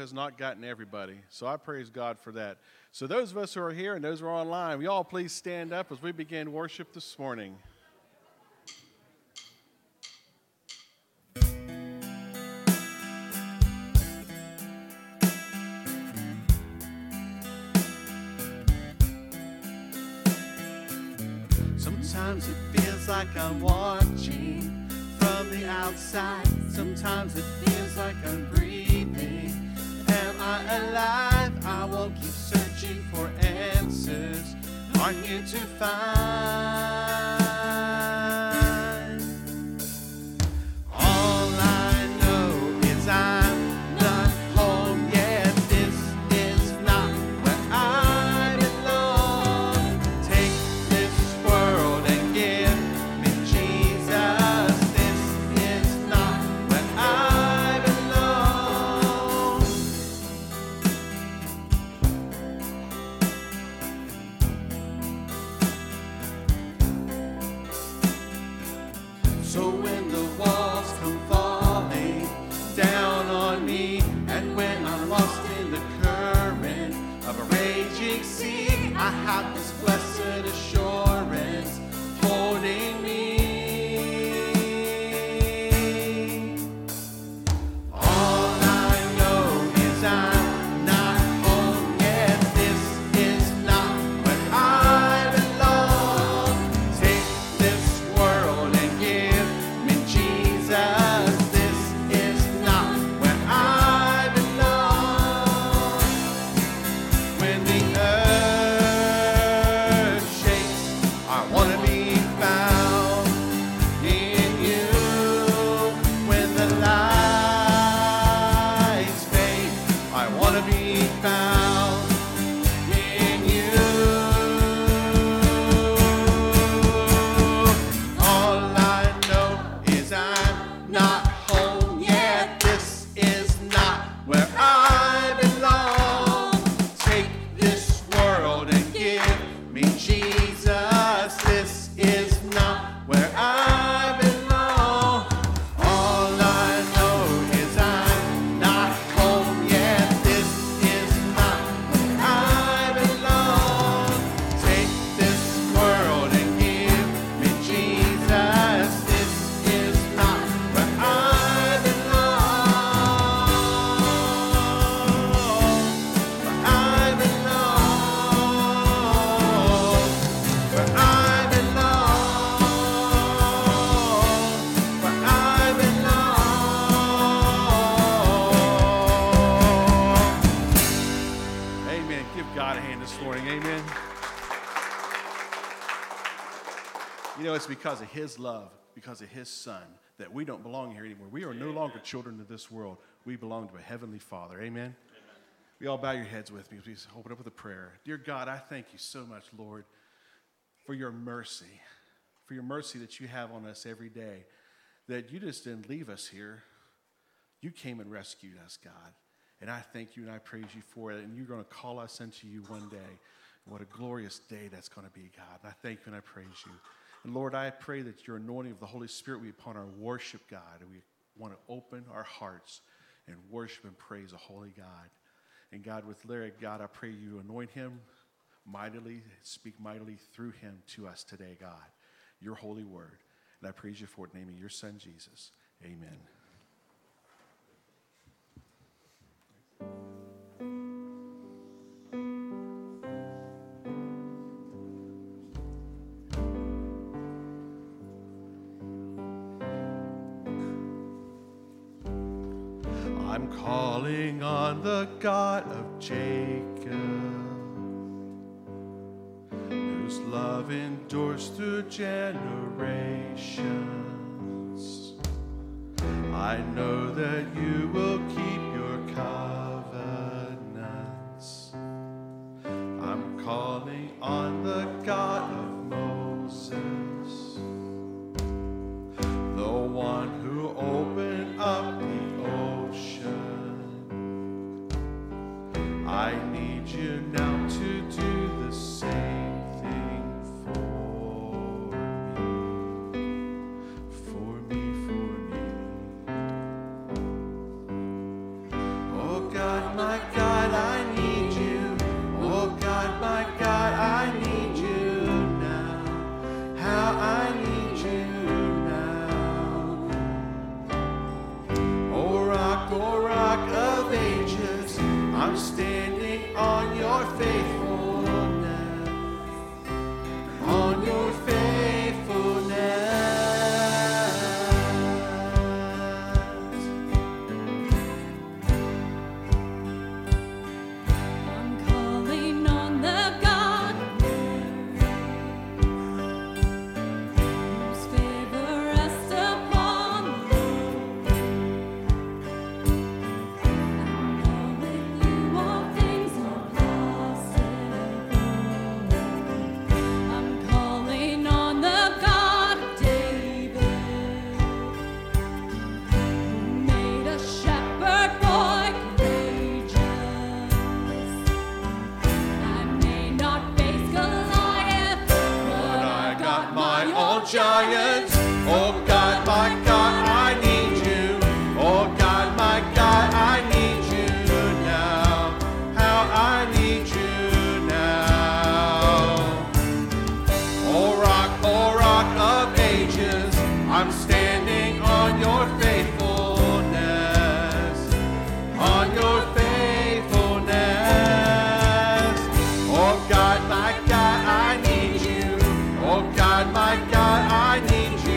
has not gotten everybody. So I praise God for that. So those of us who are here and those who are online, will you all please stand up as we begin worship this morning. Sometimes it feels like I'm watching from the outside. Sometimes it feels like I'm breathing. Am I alive? I will keep searching for answers. Aren't here to find. All I know is I'm not home yet. This is not where I belong. Take this world and give me Jesus. This is not where I belong. So when the walls come falling down on me, and when I'm lost in the current of a raging sea, I have this blessed assurance holding me. All I know is I'm not home yet. This is not where I belong. Take this world and give me Jesus. This is not where I belong. When the earth shakes, I want to be found in you. When the lights fade, I want to be found in you. All I know is I'm not home yet. This is not where I belong. Take this world and give me Jesus. This is not where I belong. All I know is I'm not home yet. This is not where I belong. Take this world and give me Jesus. This is not where I belong. Where I belong. Where I belong. Where I belong. Amen. Give God a hand this morning. Amen. You know, it's because of his love, because of his son, that we don't belong here anymore. We are no longer children of this world. We belong to a heavenly Father. Amen. We all bow your heads with me. Please open up with a prayer. Dear God, I thank you so much, Lord, for your mercy that you have on us every day, that you just didn't leave us here. You came and rescued us, God. And I thank you and I praise you for it. And you're going to call us unto you one day. What a glorious day that's going to be, God. And I thank you and I praise you. And Lord, I pray that your anointing of the Holy Spirit be upon our worship, God. And we want to open our hearts and worship and praise a holy God. And God, with Larry, God, I pray you anoint him mightily, speak mightily through him to us today, God. Your holy word. And I praise you for it, naming your son, Jesus. Amen. I'm calling on the God of Jacob, whose love endures through generations. I know that you will keep your covenants. I'm calling on the God of Moses, the one who opened up the ocean. I need you now to do the same thing for me. Oh God, my I'm standing on your faithfulness, on your faithfulness. I'm calling on the God whose favor rests upon me. I know with you all things are possible. I'm calling on the God of David, who made a shepherd boy courageous. I may not face Goliath, but I got my own giants. Oh God, my God, I need you. Oh God, my God, I need you now. How I need you now. Oh rock of ages, I'm standing on your faithfulness, on your faithfulness. Oh God, my God, I need you. Oh God, my God, I need you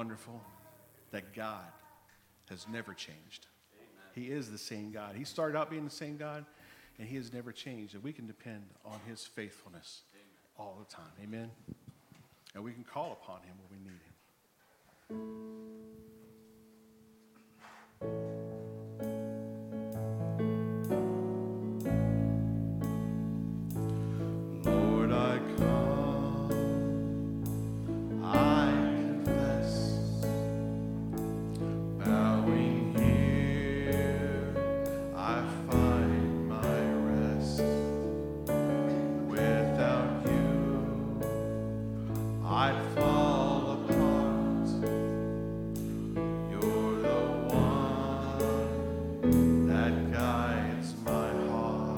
wonderful that God has never changed? He is the same God. He started out being the same God, and he has never changed. And we can depend on his faithfulness all the time. Amen? And we can call upon him when we need him. Lord, I come, I confess, bowing here, I find my rest. Without you, I'd fall apart. You're the one that guides my heart.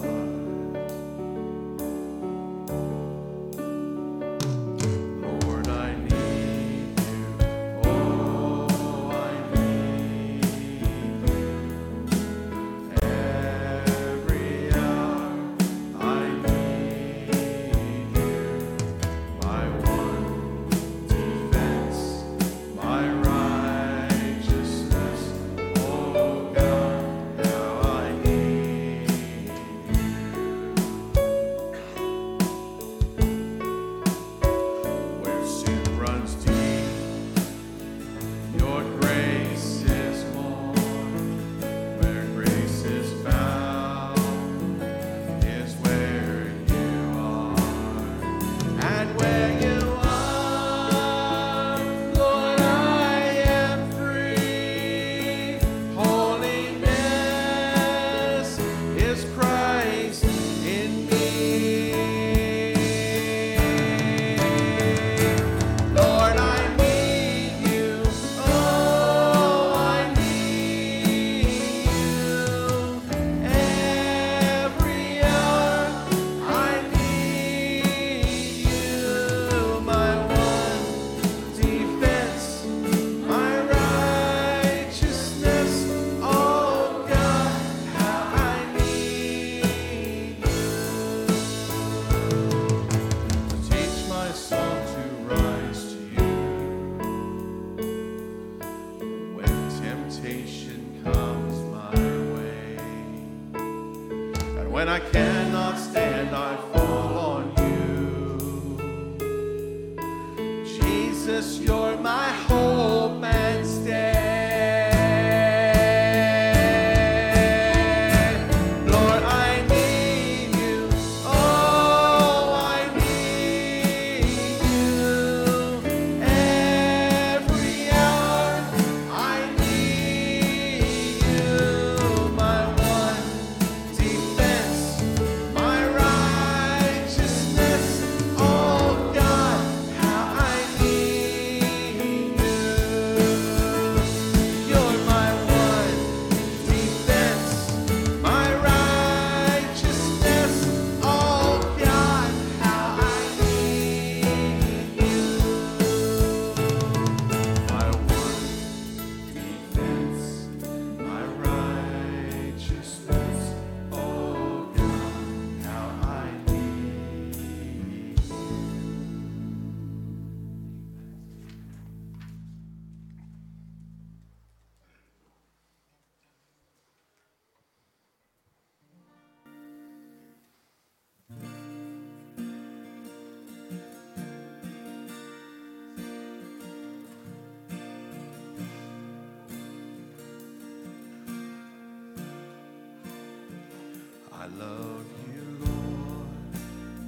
Lord, I need you. Oh, I need you. Every hour I need you. My one defense, my righteousness. Oh God, how I need you. Where sin runs deep, your grace is more. Where grace is found is where you are. And where you are, Lord, I am free. Holiness is Christ in me. Lord, I need you. Oh, I need you. Every hour I need you. My one defense, my righteousness. Oh God, how I need you. Teach my soul to rise to you. When temptation comes my way, and when I cannot stand, I fall on you. Jesus, you're my hope and stay. Lord, I need you. Oh, I need you. Every hour I need you. My one defense, my righteousness. Oh God, how I need you. You're my one defense, my righteousness. Oh God, how I need you. My one defense, my righteousness. Oh God, how I need you. I love you, Lord.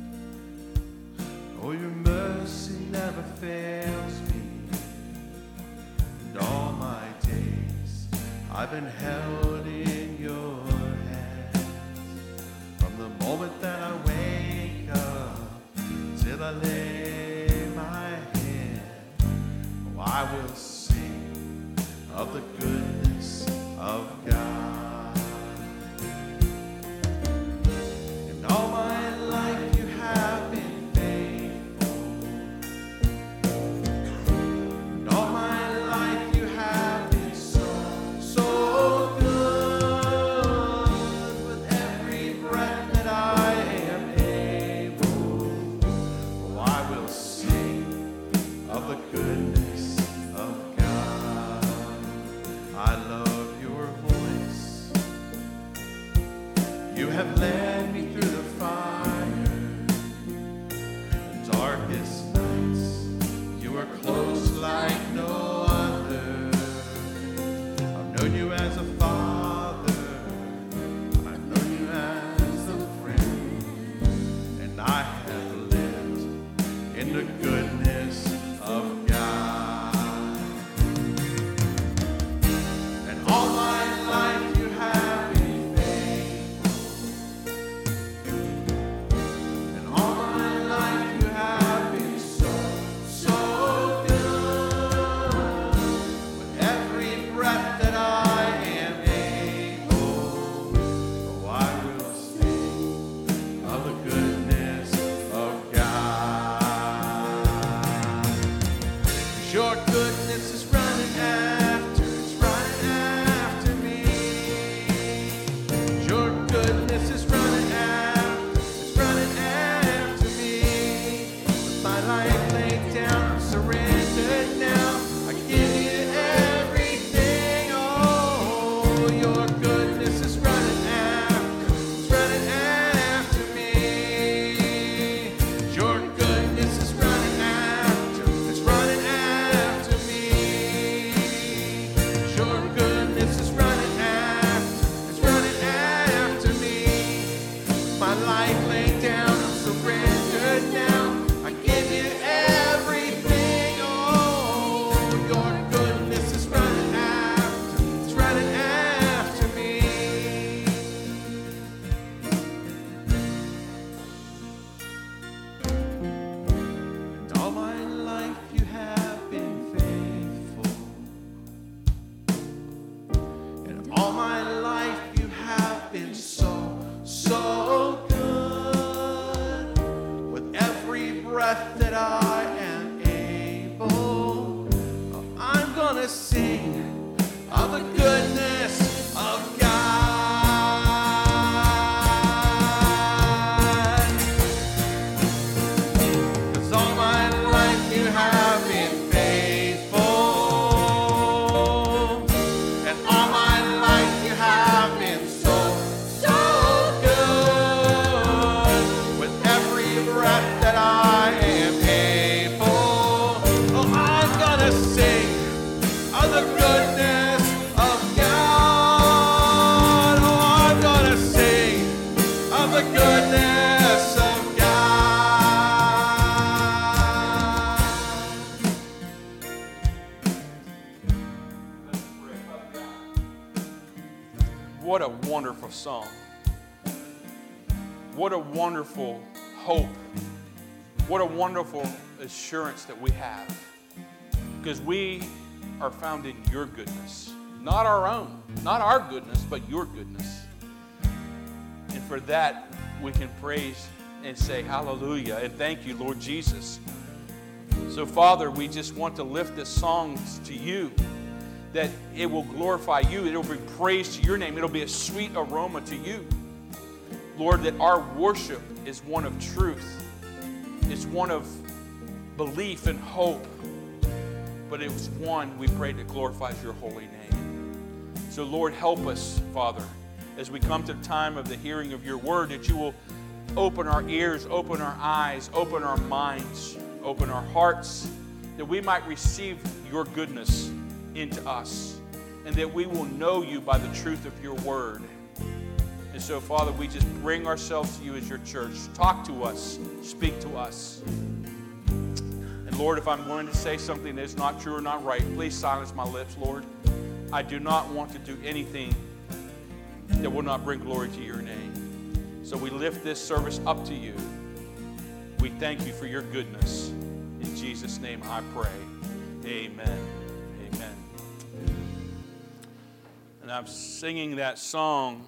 Oh, your mercy never fails me. And all my days I've been held in your hands. From the moment that I wake up till I lay my head, oh, I will sing of the goodness of God. And all my life you have been faithful. And all my life you have been so, so good. led me through the fire, the darkest nights. You were close like no other. I've known you as a father. I've known you as a friend. And I have lived in the goodness of God. And all my life you have been faithful. And all my life you have been so, so good. With every breath that I am able, oh, I will sing of the goodness of God. 'Cause your goodness is running after, it's running after me. Your goodness is running after, it's running after me. With my life laid down, I'm surrendered now. I give you everything. Oh, your goodness is running after, it's running after me. Your goodness is running after, it's running after me. Your goodness is running after, it's running after me. My life laid down, I'm surrendered now. I give you everything. Oh, your goodness is running after, it's running after me. And all my life you have been faithful. And all my life you have been so, so good. With every breath that I am able, oh, I'm gonna sing of the goodness of God. 'Cause all my life you have been faithful. And all my life you have been so, so good. With every breath that I am able, oh, I'm gonna sing of the goodness of God. Oh, I'm gonna sing of the goodness of God. What a wonderful song. What a wonderful hope. What a wonderful assurance that we have. Because we are found in your goodness. Not our own. Not our goodness, but your goodness. And for that, we can praise and say hallelujah. And thank you, Lord Jesus. So, Father, we just want to lift this song to you, that it will glorify you. It will bring praise to your name. It will be a sweet aroma to you. Lord, that our worship is one of truth. It's one of belief and hope. But it was one, we pray, that glorifies your holy name. So, Lord, help us, Father, as we come to the time of the hearing of your word, that you will open our ears, open our eyes, open our minds, open our hearts, that we might receive your goodness into us, and that we will know you by the truth of your word. And so, Father, we just bring ourselves to you as your church. Talk to us. Speak to us. And Lord, if I'm going to say something that's not true or not right, please silence my lips, Lord. I do not want to do anything that will not bring glory to your name. So we lift this service up to you. We thank you for your goodness. In Jesus' name I pray. Amen. Amen. And I'm singing that song.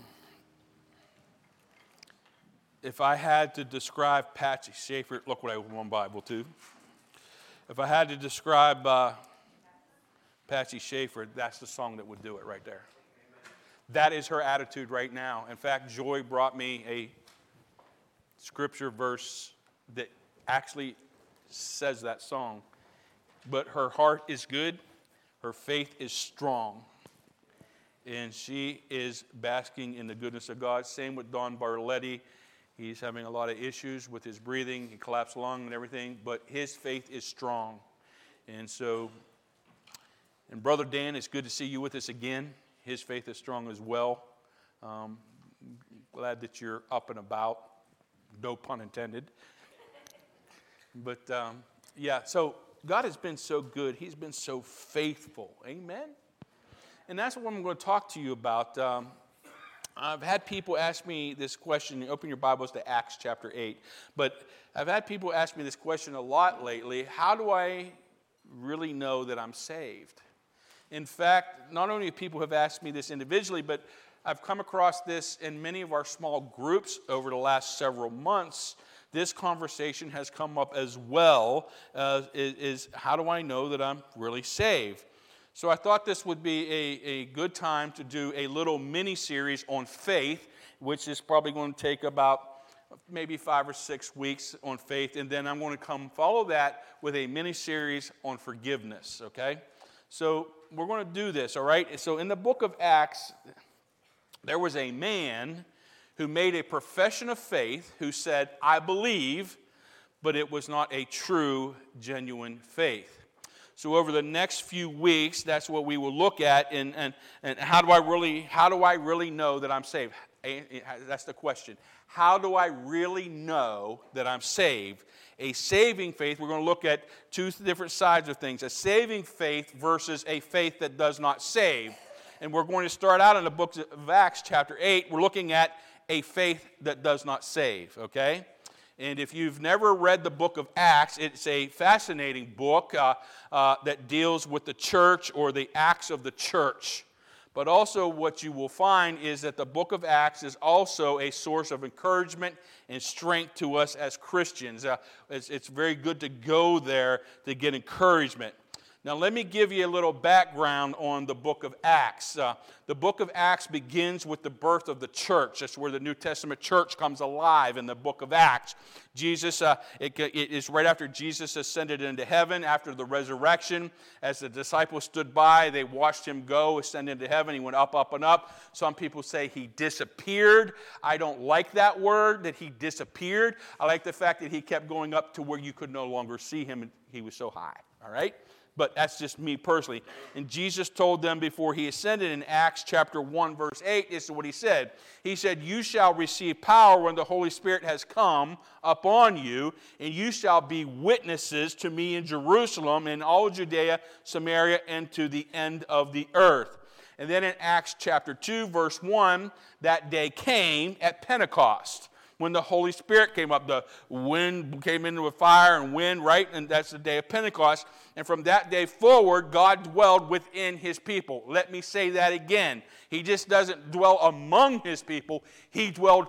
If I had to describe Patsy Schaefer, look what I have one Bible too. If I had to describe Patsy Schaefer, that's the song that would do it right there. That is her attitude right now. In fact, Joy brought me a scripture verse that actually says that song. But her heart is good. Her faith is strong. And she is basking in the goodness of God. Same with Don Barletti. He's having a lot of issues with his breathing. He collapsed lung and everything, but his faith is strong. And so, and Brother Dan, it's good to see you with us again. His faith is strong as well. Glad that you're up and about. No pun intended. But yeah, so God has been so good. He's been so faithful. Amen? And that's what I'm going to talk to you about. I've had people ask me this question. Open your Bibles to Acts chapter 8. But I've had people ask me this question a lot lately. How do I really know that I'm saved? In fact, not only people have asked me this individually, but I've come across this in many of our small groups over the last several months. This conversation has come up as well, is how do I know that I'm really saved? So I thought this would be a good time to do a little mini-series on faith, which is probably going to take about maybe 5 or 6 weeks on faith, and then I'm going to come follow that with a mini-series on forgiveness, okay? So we're going to do this, all right? So in the book of Acts, there was a man who made a profession of faith who said, I believe, but it was not a true, genuine faith. So over the next few weeks, that's what we will look at, and how do I really know that I'm saved? That's the question. How do I really know that I'm saved? A saving faith, we're going to look at two different sides of things. A saving faith versus a faith that does not save. And we're going to start out in the book of Acts chapter 8. We're looking at a faith that does not save, okay? And if you've never read the book of Acts, it's a fascinating book that deals with the church or the acts of the church. But also what you will find is that the book of Acts is also a source of encouragement and strength to us as Christians. It's very good to go there to get encouragement. Now let me give you a little background on the book of Acts. The book of Acts begins with the birth of the church. That's where the New Testament church comes alive in the book of Acts. Jesus, it is right after Jesus ascended into heaven, after the resurrection. As the disciples stood by, they watched him go, ascend into heaven. He went up, up, and up. Some people say he disappeared. I don't like that word, that he disappeared. I like the fact that he kept going up to where you could no longer see him, and he was so high. All right? But that's just me personally. And Jesus told them before he ascended in Acts chapter 1, verse 8, this is what he said. He said, you shall receive power when the Holy Spirit has come upon you, and you shall be witnesses to me in Jerusalem, in all Judea, Samaria, and to the end of the earth. And then in Acts chapter 2, verse 1, that day came at Pentecost, when the Holy Spirit came up. The wind came into a fire and wind, right? And that's the day of Pentecost. And from that day forward, God dwelled within his people. Let me say that again. He just doesn't dwell among his people. He dwelled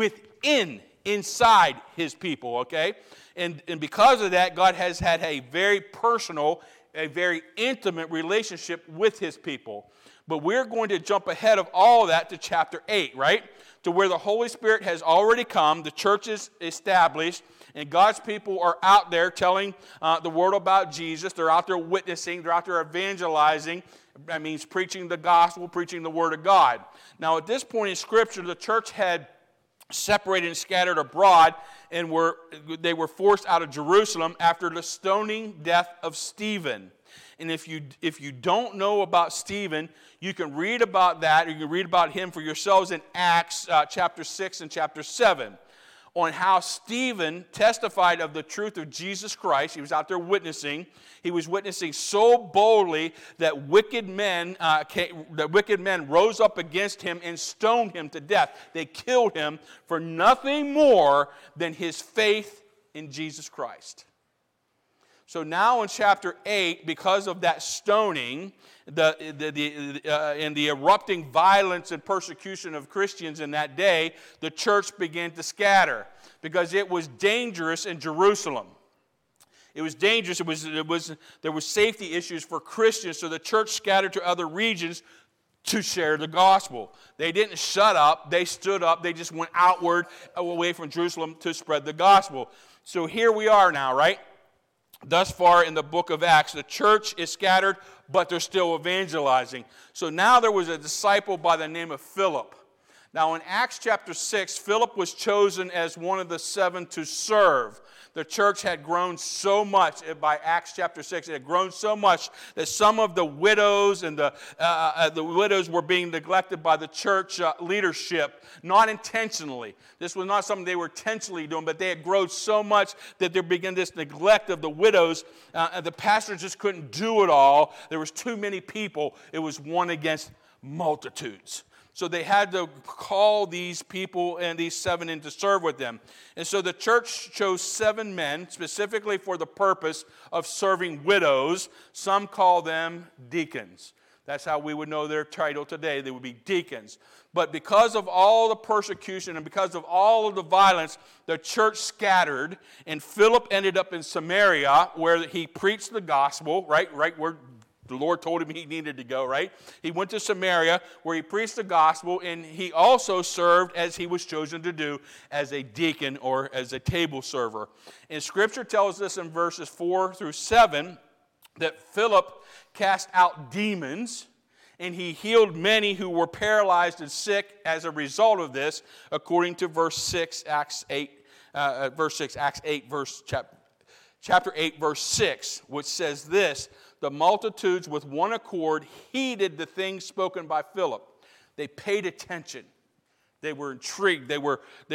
inside his people, okay? And because of that, God has had a very personal, a very intimate relationship with his people. But we're going to jump ahead of all that to chapter 8, right? To where the Holy Spirit has already come, the church is established, and God's people are out there telling the word about Jesus. They're out there witnessing. They're out there evangelizing. That means preaching the gospel, preaching the word of God. Now, at this point in Scripture, the church had separated and scattered abroad, and they were forced out of Jerusalem after the stoning death of Stephen. And if you don't know about Stephen, you can read about that, or you can read about him for yourselves in Acts chapter 6 and chapter 7, on how Stephen testified of the truth of Jesus Christ. He was out there witnessing. He was witnessing so boldly that wicked men rose up against him and stoned him to death. They killed him for nothing more than his faith in Jesus Christ. So now in chapter 8, because of that stoning, and the erupting violence and persecution of Christians in that day, the church began to scatter because it was dangerous in Jerusalem. It was dangerous. There were safety issues for Christians, so the church scattered to other regions to share the gospel. They didn't shut up. They stood up. They just went outward away from Jerusalem to spread the gospel. So here we are now, right? Thus far in the book of Acts, the church is scattered, but they're still evangelizing. So now there was a disciple by the name of Philip. Now, in Acts chapter 6, Philip was chosen as one of the 7 to serve. The church had grown so much by Acts chapter 6. It had grown so much that some of the widows and the widows were being neglected by the church leadership, not intentionally. This was not something they were intentionally doing, but they had grown so much that there began this neglect of the widows. The pastors just couldn't do it all. There was too many people. It was one against multitudes. So they had to call these people and these 7 in to serve with them. And so the church chose 7 men specifically for the purpose of serving widows. Some call them deacons. That's how we would know their title today. They would be deacons. But because of all the persecution and because of all of the violence, the church scattered. And Philip ended up in Samaria where he preached the gospel, right where the Lord told him he needed to go, right? He went to Samaria where he preached the gospel, and he also served, as he was chosen to do, as a deacon or as a table server. And Scripture tells us in verses 4 through 7 that Philip cast out demons, and he healed many who were paralyzed and sick as a result of this, according to verse 6, Acts 8, chapter 8, verse 6, which says this: the multitudes with one accord heeded the things spoken by Philip. They paid attention. They were intrigued. They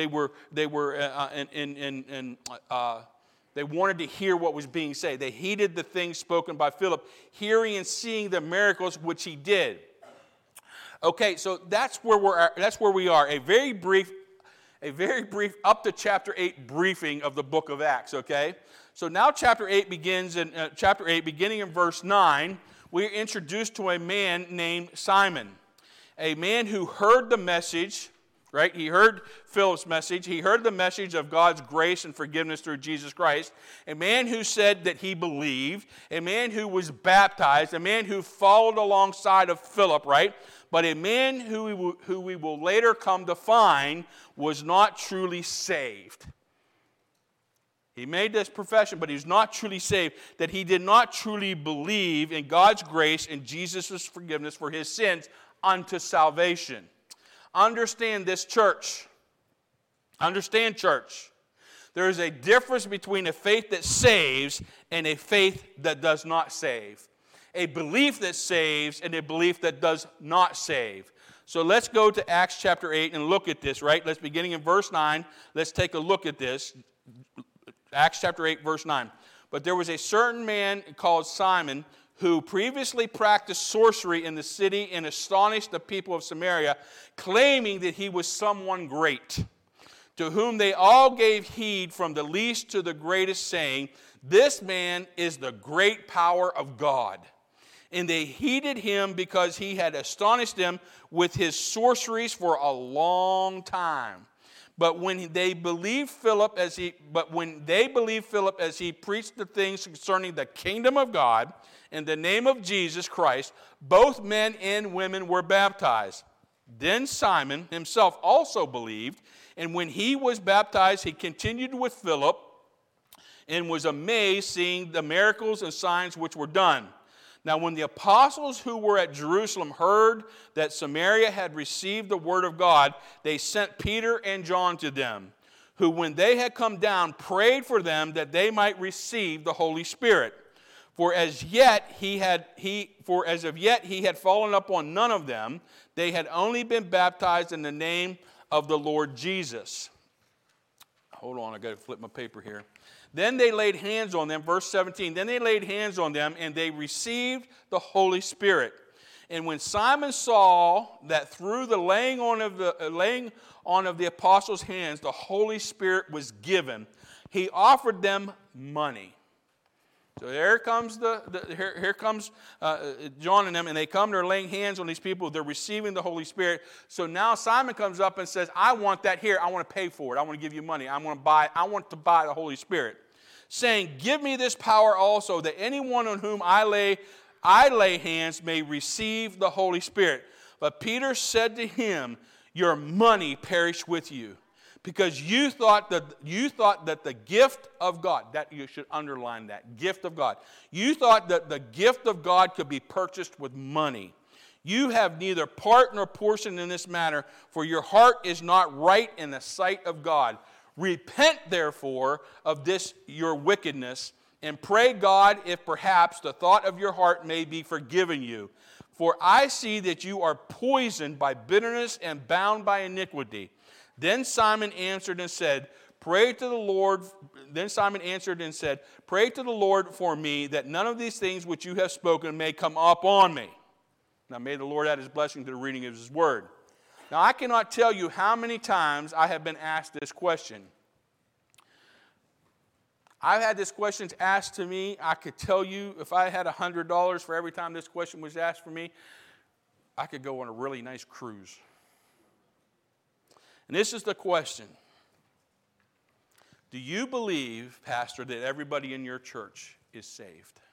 wanted to hear what was being said. They heeded the things spoken by Philip, hearing and seeing the miracles which he did. Okay, so that's where we are. A very brief up to chapter 8 briefing of the book of Acts, okay? So now chapter 8 begins in beginning in verse 9, we're introduced to a man named Simon, a man who heard the message, right? He heard Philip's message. He heard the message of God's grace and forgiveness through Jesus Christ, a man who said that he believed, a man who was baptized, a man who followed alongside of Philip, right? But a man who we will later come to find was not truly saved. He made this profession, but he was not truly saved, that he did not truly believe in God's grace and Jesus' forgiveness for his sins unto salvation. Understand this, church. Understand, church. There is a difference between a faith that saves and a faith that does not save. A belief that saves and a belief that does not save. So let's go to Acts chapter 8 and look at this, right? Let's beginning in verse 9. Let's take a look at this. Acts chapter 8, verse 9. But there was a certain man called Simon who previously practiced sorcery in the city and astonished the people of Samaria, claiming that he was someone great, to whom they all gave heed from the least to the greatest, saying, this man is the great power of God. And they heeded him because he had astonished them with his sorceries for a long time. But when they believed Philip as he preached the things concerning the kingdom of God in the name of Jesus Christ, both men and women were baptized. Then Simon himself also believed, and when he was baptized, he continued with Philip and was amazed seeing the miracles and signs which were done. Now when the apostles who were at Jerusalem heard that Samaria had received the word of God, they sent Peter and John to them, who when they had come down prayed for them that they might receive the Holy Spirit. For as of yet he had fallen upon none of them. They had only been baptized in the name of the Lord Jesus. Hold on, I got to flip my paper here. Then they laid hands on them, verse 17. Then they laid hands on them, and they received the Holy Spirit. And when Simon saw that through the laying on of the apostles' hands, the Holy Spirit was given, he offered them money. So here comes John and them, and they come, they're laying hands on these people, they're receiving the Holy Spirit. So now Simon comes up and says, I want that here, I want to pay for it, I want to give you money, I want to buy the Holy Spirit. Saying, give me this power also, that anyone on whom I lay hands may receive the Holy Spirit. But Peter said to him, your money perish with you, because you thought that the gift of God, that you should underline that, gift of God. You thought that the gift of God could be purchased with money. You have neither part nor portion in this matter, for your heart is not right in the sight of God. Repent, therefore, of this your wickedness, and pray God if perhaps the thought of your heart may be forgiven you. For I see that you are poisoned by bitterness and bound by iniquity. Then Simon answered and said, Pray to the Lord. Then Simon answered and said, Pray to the Lord for me, that none of these things which you have spoken may come upon me. Now may the Lord add his blessing to the reading of his word. Now I cannot tell you how many times I have been asked this question. I've had this question asked to me. I could tell you if I had $100 for every time this question was asked for me, I could go on a really nice cruise. And this is the question. Do you believe, Pastor, that everybody in your church is saved?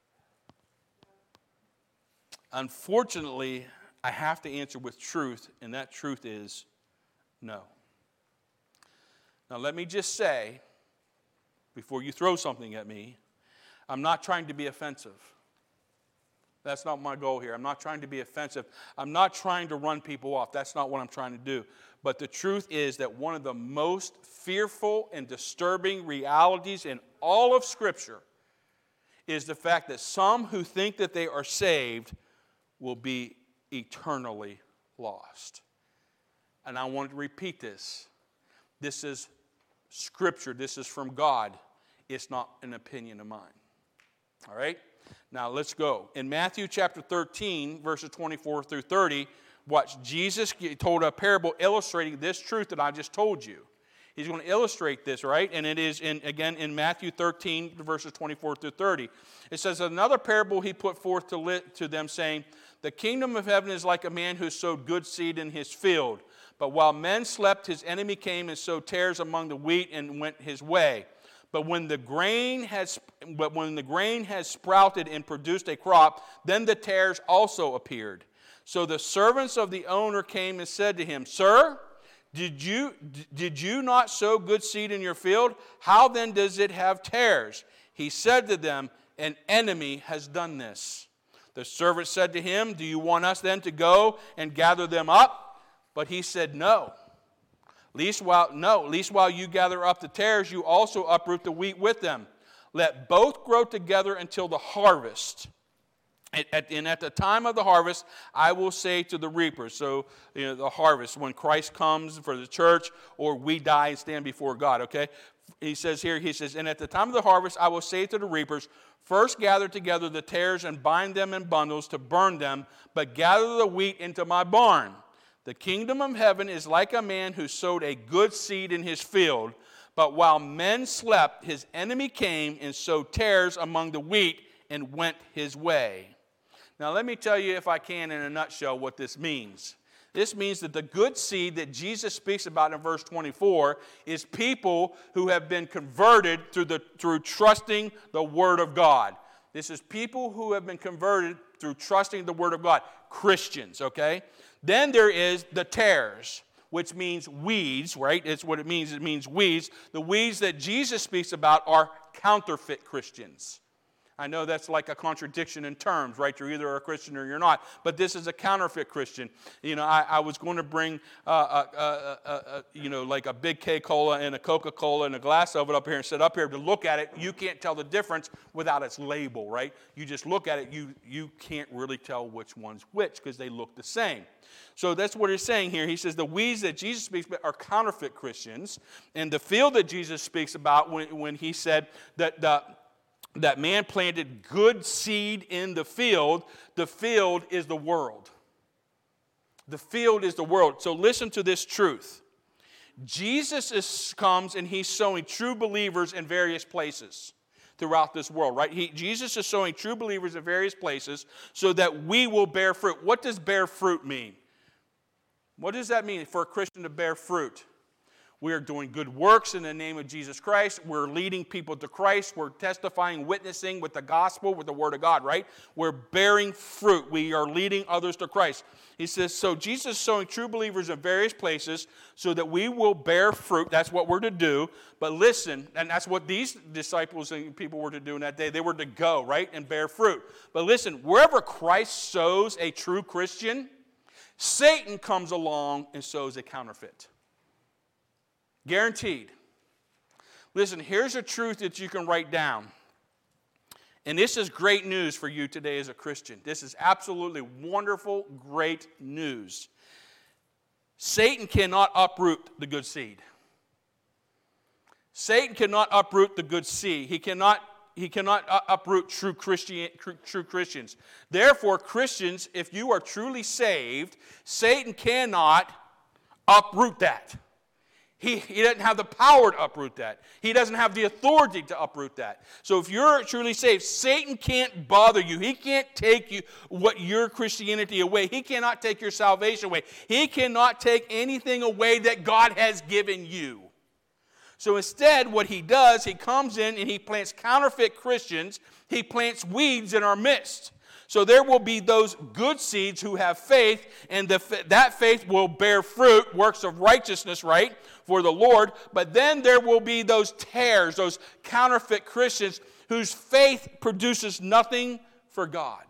Unfortunately, I have to answer with truth, and that truth is no. Now, let me just say, before you throw something at me, I'm not trying to be offensive. That's not my goal here. I'm not trying to be offensive. I'm not trying to run people off. That's not what I'm trying to do. But the truth is that one of the most fearful and disturbing realities in all of Scripture is the fact that some who think that they are saved will be eternally lost. And I want to repeat this. This is Scripture. This is from God. It's not an opinion of mine. All right? Now let's go. In Matthew chapter 13, verses 24 through 30, watch, Jesus told a parable illustrating this truth that I just told you. He's going to illustrate this, right? And it is, again, in Matthew 13, verses 24 through 30. It says, another parable he put forth to them, saying, the kingdom of heaven is like a man who sowed good seed in his field. But while men slept, his enemy came and sowed tares among the wheat and went his way. But when the grain has sprouted and produced a crop, then the tares also appeared. So the servants of the owner came and said to him, Sir, did you not sow good seed in your field? How then does it have tares? He said to them, An enemy has done this. The servant said to him, Do you want us then to go and gather them up? But he said, No. Least while you gather up the tares, you also uproot the wheat with them. Let both grow together until the harvest. And at the time of the harvest, I will say to the reapers, so the harvest, when Christ comes for the church, or we die and stand before God, okay? He says, and at the time of the harvest, I will say to the reapers, first gather together the tares and bind them in bundles to burn them, but gather the wheat into my barn. The kingdom of heaven is like a man who sowed a good seed in his field, but while men slept, his enemy came and sowed tares among the wheat and went his way. Now let me tell you, if I can, in a nutshell, what this means. This means that the good seed that Jesus speaks about in verse 24 is people who have been converted through trusting the Word of God. This is people who have been converted through trusting the Word of God. Christians, okay? Then there is the tares, which means weeds, right? It's what it means. It means weeds. The weeds that Jesus speaks about are counterfeit Christians. I know that's like a contradiction in terms, right? You're either a Christian or you're not. But this is a counterfeit Christian. I was going to bring, like a big K-Cola and a Coca-Cola and a glass of it up here and sit up here to look at it. You can't tell the difference without its label, right? You just look at it. You can't really tell which one's which because they look the same. So that's what he's saying here. He says the weeds that Jesus speaks about are counterfeit Christians. And the field that Jesus speaks about when he said that man planted good seed in the field is the world. The field is the world. So listen to this truth. Jesus comes and he's sowing true believers in various places throughout this world, right? Jesus is sowing true believers in various places so that we will bear fruit. What does bear fruit mean? What does that mean for a Christian to bear fruit? We are doing good works in the name of Jesus Christ. We're leading people to Christ. We're testifying, witnessing with the gospel, with the word of God, right? We're bearing fruit. We are leading others to Christ. He says, so Jesus is sowing true believers in various places so that we will bear fruit. That's what we're to do. But listen, and that's what these disciples and people were to do in that day. They were to go, right, and bear fruit. But listen, wherever Christ sows a true Christian, Satan comes along and sows a counterfeit. Guaranteed. Listen, here's a truth that you can write down. And this is great news for you today as a Christian. This is absolutely wonderful, great news. Satan cannot uproot the good seed. Satan cannot uproot the good seed. He cannot uproot true Christians. Therefore, Christians, if you are truly saved, Satan cannot uproot that. He doesn't have the power to uproot that. He doesn't have the authority to uproot that. So if you're truly saved, Satan can't bother you. He can't take your Christianity away. He cannot take your salvation away. He cannot take anything away that God has given you. So instead, what he does, he comes in and he plants counterfeit Christians. He plants weeds in our midst. So there will be those good seeds who have faith, and that faith will bear fruit, works of righteousness, right, for the Lord. But then there will be those tares, those counterfeit Christians whose faith produces nothing for God.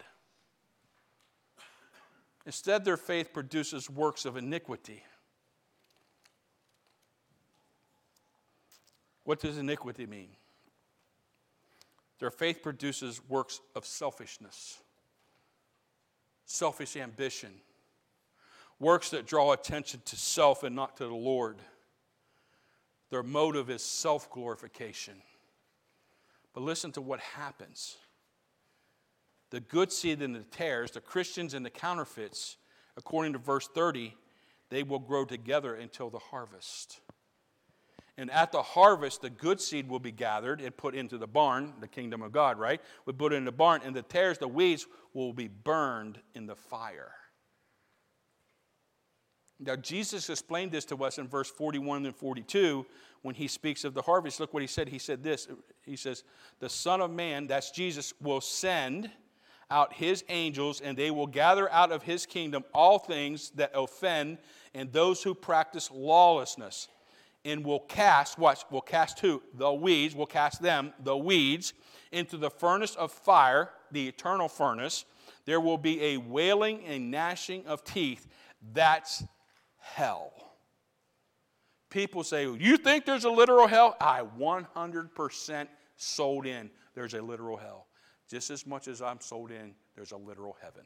Instead, their faith produces works of iniquity. What does iniquity mean? Their faith produces works of selfishness. Selfish ambition, works that draw attention to self and not to the Lord. Their motive is self-glorification. But listen to what happens. The good seed and the tares, the Christians and the counterfeits, according to verse 30, they will grow together until the harvest. And at the harvest, the good seed will be gathered and put into the barn, the kingdom of God, right? We put it in the barn, and the tares, the weeds, will be burned in the fire. Now, Jesus explained this to us in verse 41 and 42 when he speaks of the harvest. Look what he said. He said this. He says, the Son of Man, that's Jesus, will send out his angels, and they will gather out of his kingdom all things that offend and those who practice lawlessness. And will cast, watch, will cast who? The weeds, will cast them, the weeds, into the furnace of fire, the eternal furnace. There will be a wailing and gnashing of teeth. That's hell. People say, you think there's a literal hell? I 100% sold in. There's a literal hell. Just as much as I'm sold in, there's a literal heaven.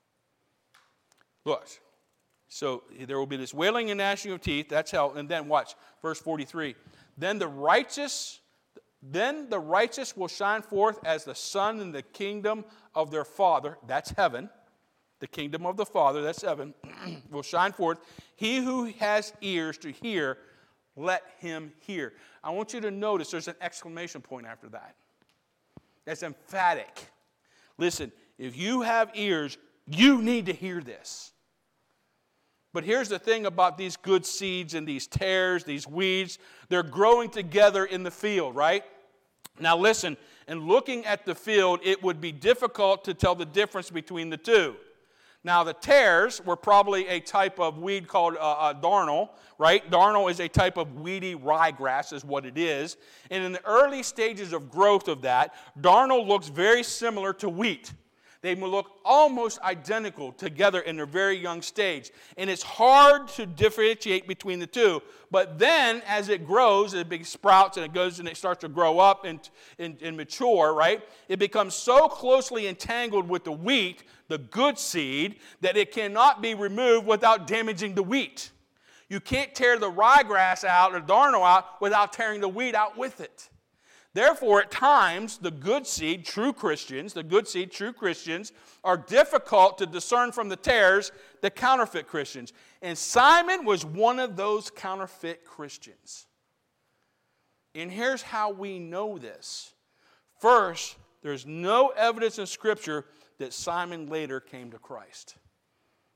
Look. So there will be this wailing and gnashing of teeth. That's hell. And then watch, verse 43. Then the righteous will shine forth as the sun in the kingdom of their Father. That's heaven. The kingdom of the Father, that's heaven, will shine forth. He who has ears to hear, let him hear. I want you to notice there's an exclamation point after that. That's emphatic. Listen, if you have ears, you need to hear this. But here's the thing about these good seeds and these tares, these weeds. They're growing together in the field, right? Now listen, in looking at the field, it would be difficult to tell the difference between the two. Now the tares were probably a type of weed called darnel, right? Darnel is a type of weedy ryegrass is what it is. And in the early stages of growth of that, darnel looks very similar to wheat. They will look almost identical together in their very young stage. And it's hard to differentiate between the two. But then, as it grows, it big sprouts and it goes and it starts to grow up and mature, right? It becomes so closely entangled with the wheat, the good seed, that it cannot be removed without damaging the wheat. You can't tear the ryegrass out or darnel out without tearing the wheat out with it. Therefore, at times, the good seed, true Christians, are difficult to discern from the tares, the counterfeit Christians. And Simon was one of those counterfeit Christians. And here's how we know this. First, there's no evidence in Scripture that Simon later came to Christ.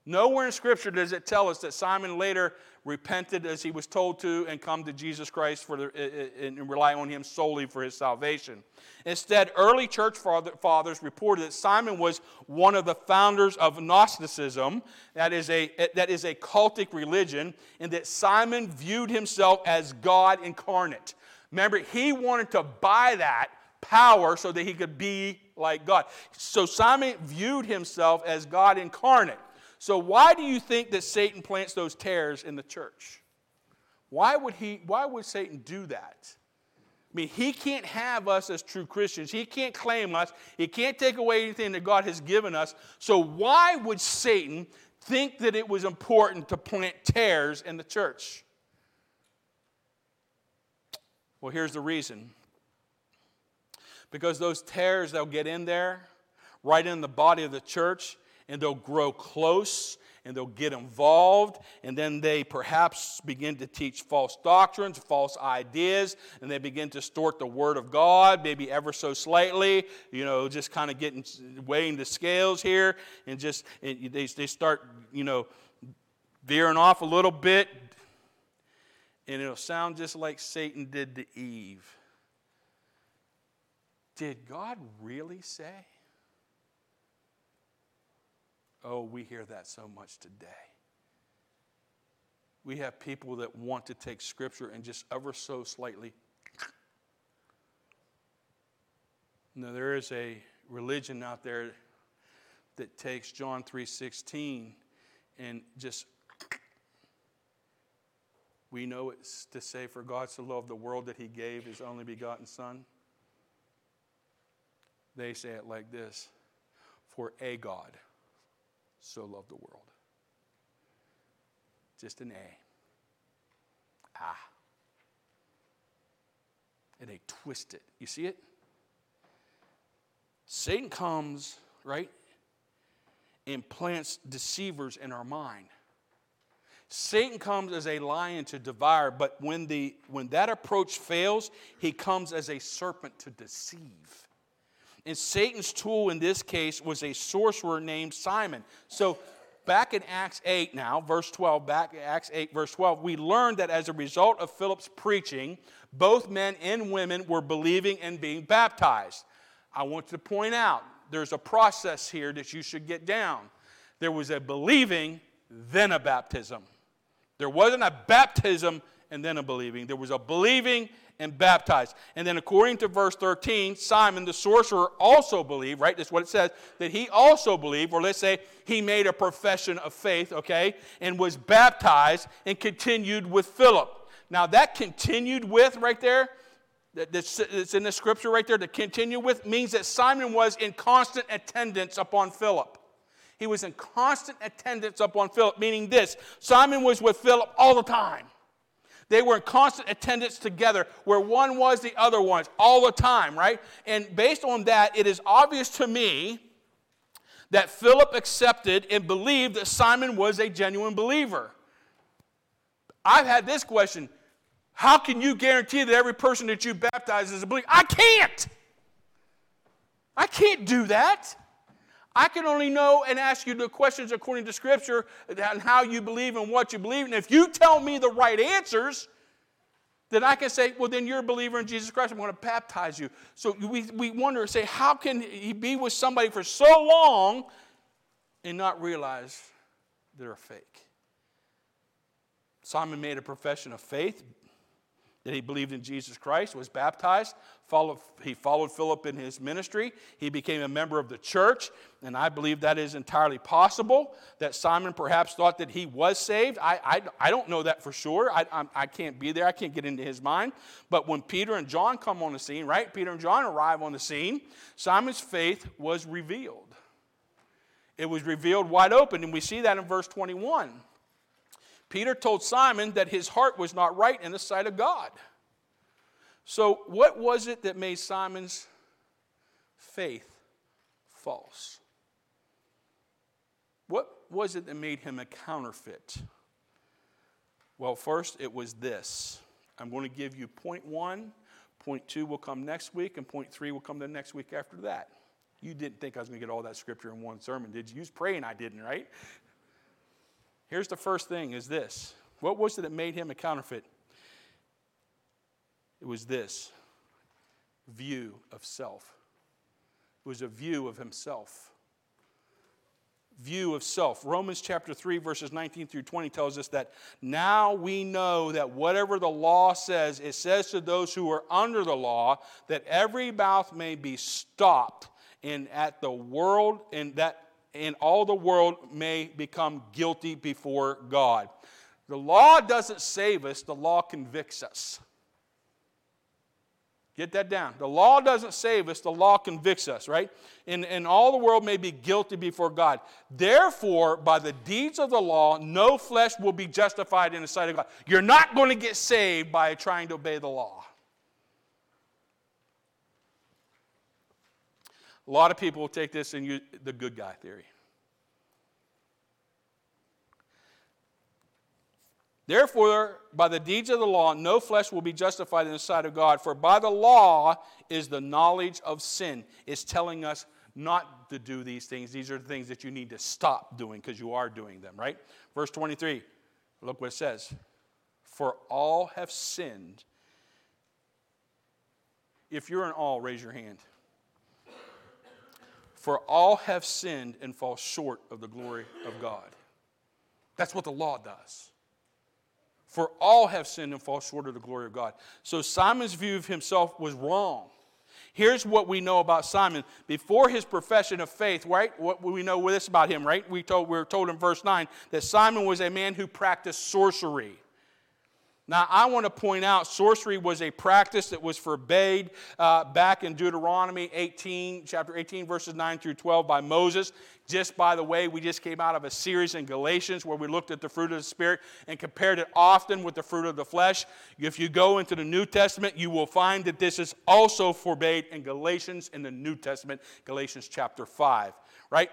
Nowhere in Scripture does it tell us that Simon later repented as he was told to and come to Jesus Christ and rely on him solely for his salvation. Instead, early church fathers reported that Simon was one of the founders of Gnosticism, that is a cultic religion, and that Simon viewed himself as God incarnate. Remember, he wanted to buy that power so that he could be like God. So Simon viewed himself as God incarnate. So why do you think that Satan plants those tares in the church? Why would Satan do that? I mean, he can't have us as true Christians. He can't claim us. He can't take away anything that God has given us. So why would Satan think that it was important to plant tares in the church? Well, here's the reason. Because those tares, they'll get in there, right in the body of the church, and they'll grow close, and they'll get involved, and then they perhaps begin to teach false doctrines, false ideas, and they begin to distort the Word of God, maybe ever so slightly, just kind of weighing the scales here, and they start, veering off a little bit, and it'll sound just like Satan did to Eve. Did God really say? Oh, we hear that so much today. We have people that want to take Scripture and just ever so slightly. No, there is a religion out there that takes John 3:16 and just, we know it's to say, for God so loved the world that he gave his only begotten Son. They say it like this: for a God so loved the world. Just an A. And they twist it. You see it? Satan comes, right, and plants deceivers in our mind. Satan comes as a lion to devour, but when that approach fails, he comes as a serpent to deceive. And Satan's tool in this case was a sorcerer named Simon. So back in Acts 8 now, verse 12, back in Acts 8, verse 12, we learned that as a result of Philip's preaching, both men and women were believing and being baptized. I want to point out, there's a process here that you should get down. There was a believing, then a baptism. There wasn't a baptism and then a believing. There was a believing and baptized. And then according to verse 13, Simon the sorcerer also believed, right? That's what it says, that he also believed, or let's say he made a profession of faith, okay, and was baptized and continued with Philip. Now that continued with right there, that's in the scripture right there, to continue with means that Simon was in constant attendance upon Philip. He was in constant attendance upon Philip, meaning this: Simon was with Philip all the time. They were in constant attendance together. Where one was, the other was, all the time, right? And based on that, it is obvious to me that Philip accepted and believed that Simon was a genuine believer. I've had this question: how can you guarantee that every person that you baptize is a believer? I can't. I can't do that. I can only know and ask you the questions according to Scripture and how you believe and what you believe. And if you tell me the right answers, then I can say, well, then you're a believer in Jesus Christ. I'm going to baptize you. So we wonder, say, how can he be with somebody for so long and not realize they're a fake? Simon made a profession of faith that he believed in Jesus Christ, was baptized. He followed Philip in his ministry. He became a member of the church, and I believe that is entirely possible, that Simon perhaps thought that he was saved. I don't know that for sure. I can't be there. I can't get into his mind. But when Peter and John come on the scene, right? Peter and John arrive on the scene, Simon's faith was revealed. It was revealed wide open, and we see that in verse 21. Peter told Simon that his heart was not right in the sight of God. So what was it that made Simon's faith false? What was it that made him a counterfeit? Well, first it was this. I'm going to give you point 1. Point 2 will come next week, and point 3 will come the next week after that. You didn't think I was going to get all that scripture in one sermon, did you? You was praying I didn't, right? Here's the first thing is this. What was it that made him a counterfeit? It was this view of self. It was a view of himself. View of self. Romans chapter 3, verses 19 through 20 tells us that now we know that whatever the law says, it says to those who are under the law that every mouth may be stopped, and at the world, and all the world may become guilty before God. The law doesn't save us, the law convicts us. Get that down. The law doesn't save us, the law convicts us, right? And all the world may be guilty before God. Therefore, by the deeds of the law, no flesh will be justified in the sight of God. You're not going to get saved by trying to obey the law. A lot of people will take this and use the good guy theory. Therefore, by the deeds of the law, no flesh will be justified in the sight of God. For by the law is the knowledge of sin. It's telling us not to do these things. These are the things that you need to stop doing because you are doing them, right? Verse 23, look what it says. For all have sinned. If you're an all, raise your hand. For all have sinned and fall short of the glory of God. That's what the law does. For all have sinned and fall short of the glory of God. So Simon's view of himself was wrong. Here's what we know about Simon. Before his profession of faith, right? What we know this about him, right? We were told in verse 9 that Simon was a man who practiced sorcery. Now, I want to point out sorcery was a practice that was forbade back in Deuteronomy 18, chapter 18, verses 9 through 12 by Moses. Just by the way, we just came out of a series in Galatians where we looked at the fruit of the Spirit and compared it often with the fruit of the flesh. If you go into the New Testament, you will find that this is also forbade in Galatians in the New Testament, Galatians chapter 5. Right?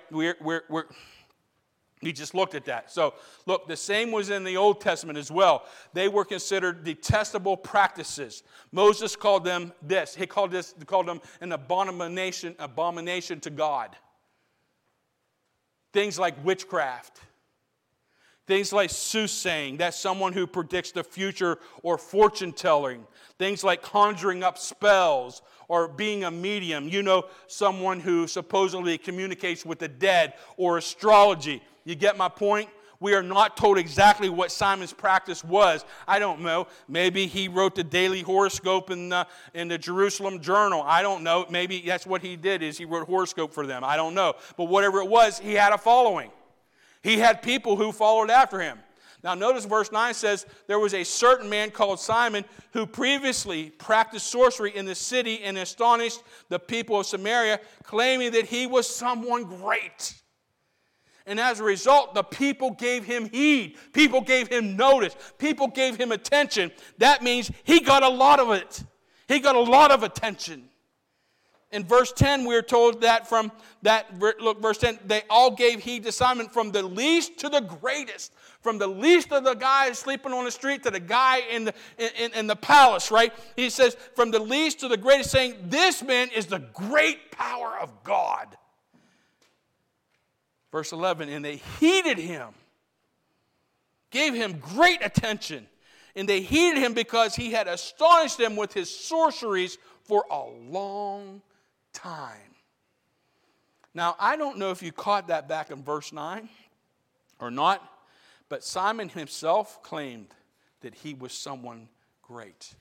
We just looked at that. So, look, the same was in the Old Testament as well. They were considered detestable practices. Moses called them this. He called them an abomination to God. Things like witchcraft. Things like soothsaying. That's someone who predicts the future or fortune telling. Things like conjuring up spells or being a medium. You know, someone who supposedly communicates with the dead, or astrology. You get my point? We are not told exactly what Simon's practice was. I don't know. Maybe he wrote the daily horoscope in the Jerusalem Journal. I don't know. Maybe that's what he did, is he wrote horoscope for them. I don't know. But whatever it was, he had a following. He had people who followed after him. Now notice verse 9 says, there was a certain man called Simon who previously practiced sorcery in the city and astonished the people of Samaria, claiming that he was someone great. And as a result, the people gave him heed. People gave him notice. People gave him attention. That means he got a lot of it. He got a lot of attention. In verse 10, we are told that verse 10, they all gave heed to Simon from the least to the greatest. From the least of the guys sleeping on the street to the guy in the palace, right? He says, from the least to the greatest, saying, this man is the great power of God. Verse 11, and they heeded him, gave him great attention, and they heeded him because he had astonished them with his sorceries for a long time. Now, I don't know if you caught that back in verse 9 or not, but Simon himself claimed that he was someone great.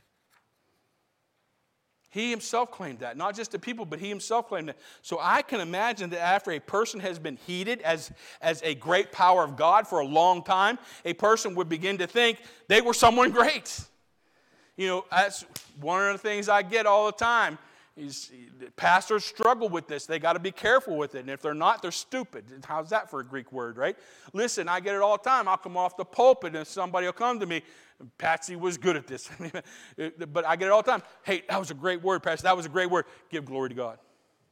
He himself claimed that, not just the people, but he himself claimed that. So I can imagine that after a person has been heeded as a great power of God for a long time, a person would begin to think they were someone great. You know, that's one of the things I get all the time. Pastors struggle with this. They got to be careful with it. And if they're not, they're stupid. How's that for a Greek word, right? Listen, I get it all the time. I'll come off the pulpit and somebody will come to me. Patsy was good at this. But I get it all the time. Hey, that was a great word, Patsy. That was a great word. Give glory to God.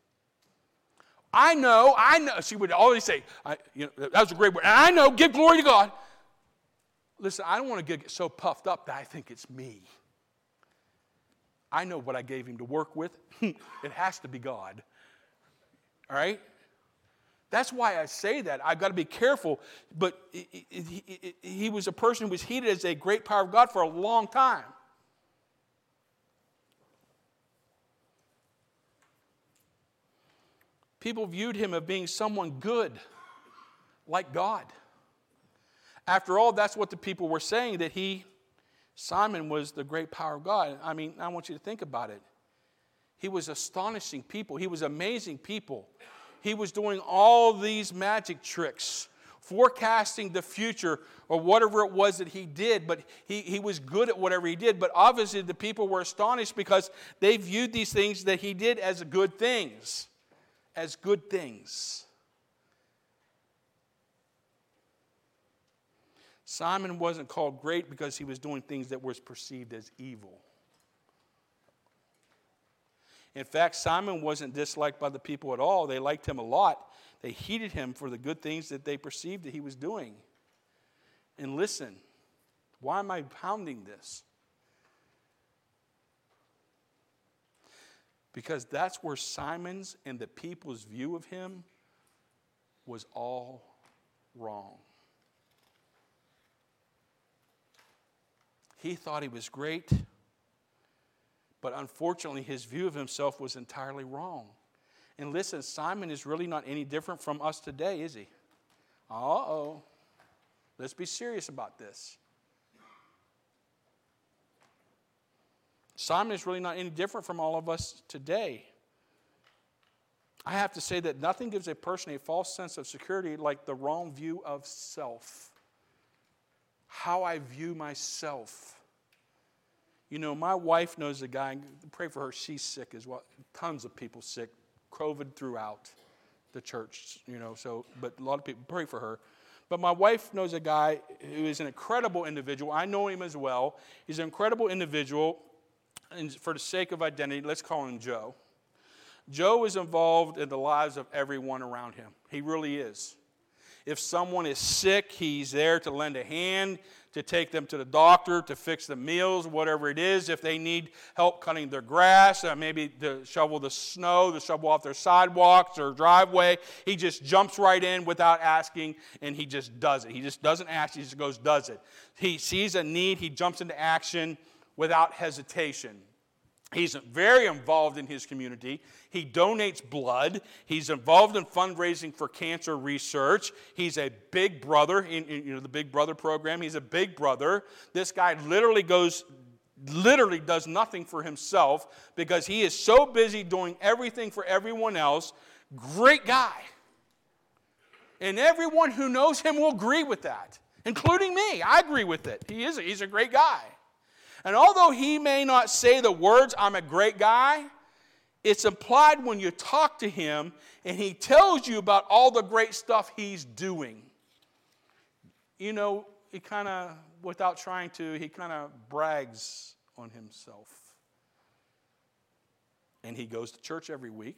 I know. She would always say, that was a great word. And I know, give glory to God. Listen, I don't want to get so puffed up that I think it's me. I know what I gave him to work with. It has to be God. All right? That's why I say that. I've got to be careful. But he was a person who was heeded as a great power of God for a long time. People viewed him as being someone good, like God. After all, that's what the people were saying, that Simon was the great power of God. I mean, I want you to think about it. He was astonishing people. He was amazing people. He was doing all these magic tricks, forecasting the future or whatever it was that he did, but he was good at whatever he did. But obviously the people were astonished because they viewed these things that he did as good things. As good things. Simon wasn't called great because he was doing things that were perceived as evil. In fact, Simon wasn't disliked by the people at all. They liked him a lot. They heeded him for the good things that they perceived that he was doing. And listen, why am I pounding this? Because that's where Simon's and the people's view of him was all wrong. He thought he was great, but unfortunately his view of himself was entirely wrong. And listen, Simon is really not any different from us today, is he? Uh-oh. Let's be serious about this. Simon is really not any different from all of us today. I have to say that nothing gives a person a false sense of security like the wrong view of self. How I view myself. You know, my wife knows a guy, pray for her, she's sick as well. Tons of people sick, COVID throughout the church, you know, but a lot of people, pray for her. But my wife knows a guy who is an incredible individual. I know him as well. He's an incredible individual, and for the sake of identity, let's call him Joe. Joe is involved in the lives of everyone around him. He really is. If someone is sick, he's there to lend a hand, to take them to the doctor, to fix the meals, whatever it is. If they need help cutting their grass, maybe to shovel the snow, to shovel off their sidewalks or driveway, he just jumps right in without asking, and he just does it. He just doesn't ask, he just goes, does it. He sees a need, he jumps into action without hesitation. He's very involved in his community. He donates blood. He's involved in fundraising for cancer research. He's a big brother in the Big Brother program. He's a big brother. This guy literally does nothing for himself because he is so busy doing everything for everyone else. Great guy. And everyone who knows him will agree with that, including me. I agree with it. He's a great guy. And although he may not say the words, I'm a great guy, it's implied when you talk to him and he tells you about all the great stuff he's doing. You know, he kind of, without trying to, he kind of brags on himself. And he goes to church every week.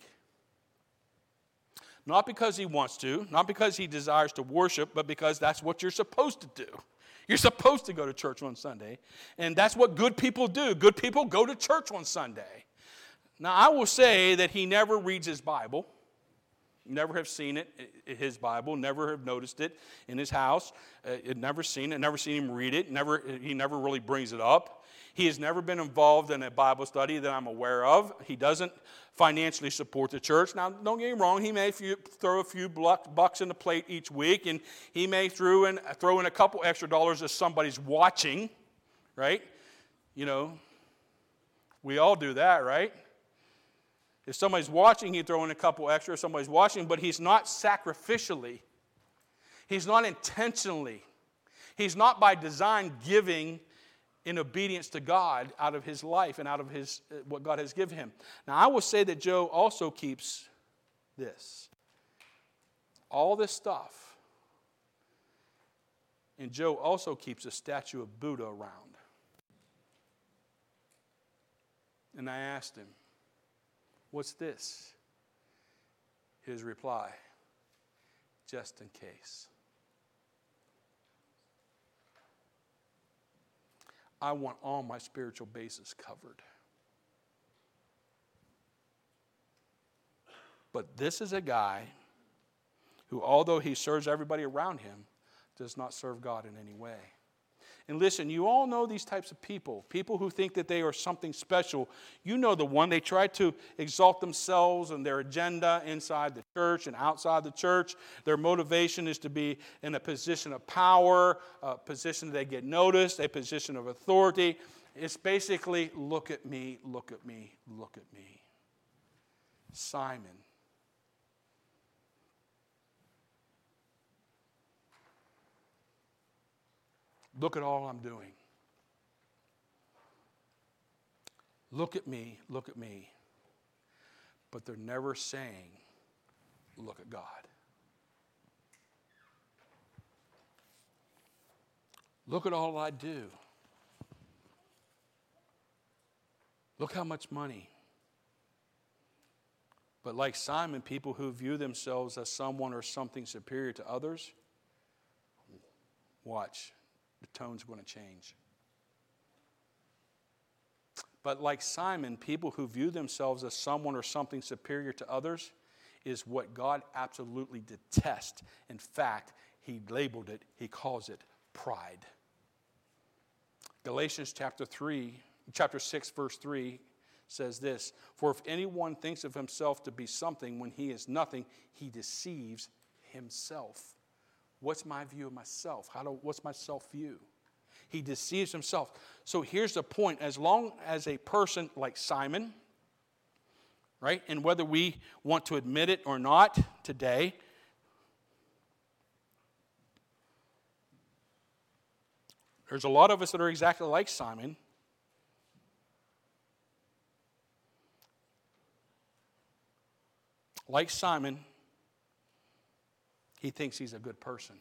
Not because he wants to, not because he desires to worship, but because that's what you're supposed to do. You're supposed to go to church on Sunday, and that's what good people do. Good people go to church on Sunday. Now, I will say that he never reads his Bible. Never have seen it, his Bible. Never have noticed it in his house. Never seen it. Never seen him read it. He never really brings it up. He has never been involved in a Bible study that I'm aware of. He doesn't financially support the church. Now, don't get me wrong. He may throw a few bucks in the plate each week, and he may throw in a couple extra dollars if somebody's watching, right? You know, we all do that, right? If somebody's watching, he'd throw in a couple extra. If somebody's watching, but he's not sacrificially. He's not intentionally. He's not by design giving in obedience to God out of his life and out of what God has given him. Now, I will say that Joe also keeps this. All this stuff. And Joe also keeps a statue of Buddha around. And I asked him, what's this? His reply, just in case. I want all my spiritual bases covered. But this is a guy who, although he serves everybody around him, does not serve God in any way. And listen, you all know these types of people, people who think that they are something special. You know the one. They try to exalt themselves and their agenda inside the church and outside the church. Their motivation is to be in a position of power, a position that they get noticed, a position of authority. It's basically, look at me, look at me, look at me. Simon. Look at all I'm doing. Look at me, look at me. But they're never saying, look at God. Look at all I do. Look how much money. But like Simon, people who view themselves as someone or something superior to others, watch. The tone's going to change. But like Simon, people who view themselves as someone or something superior to others is what God absolutely detests. In fact, he labeled it, he calls it pride. Galatians chapter 6, verse 3 says this, for if anyone thinks of himself to be something when he is nothing, he deceives himself. What's my view of myself? What's my self-view? He deceives himself. So here's the point. As long as a person like Simon, right, and whether we want to admit it or not today, there's a lot of us that are exactly like Simon. Like Simon, he thinks he's a good person.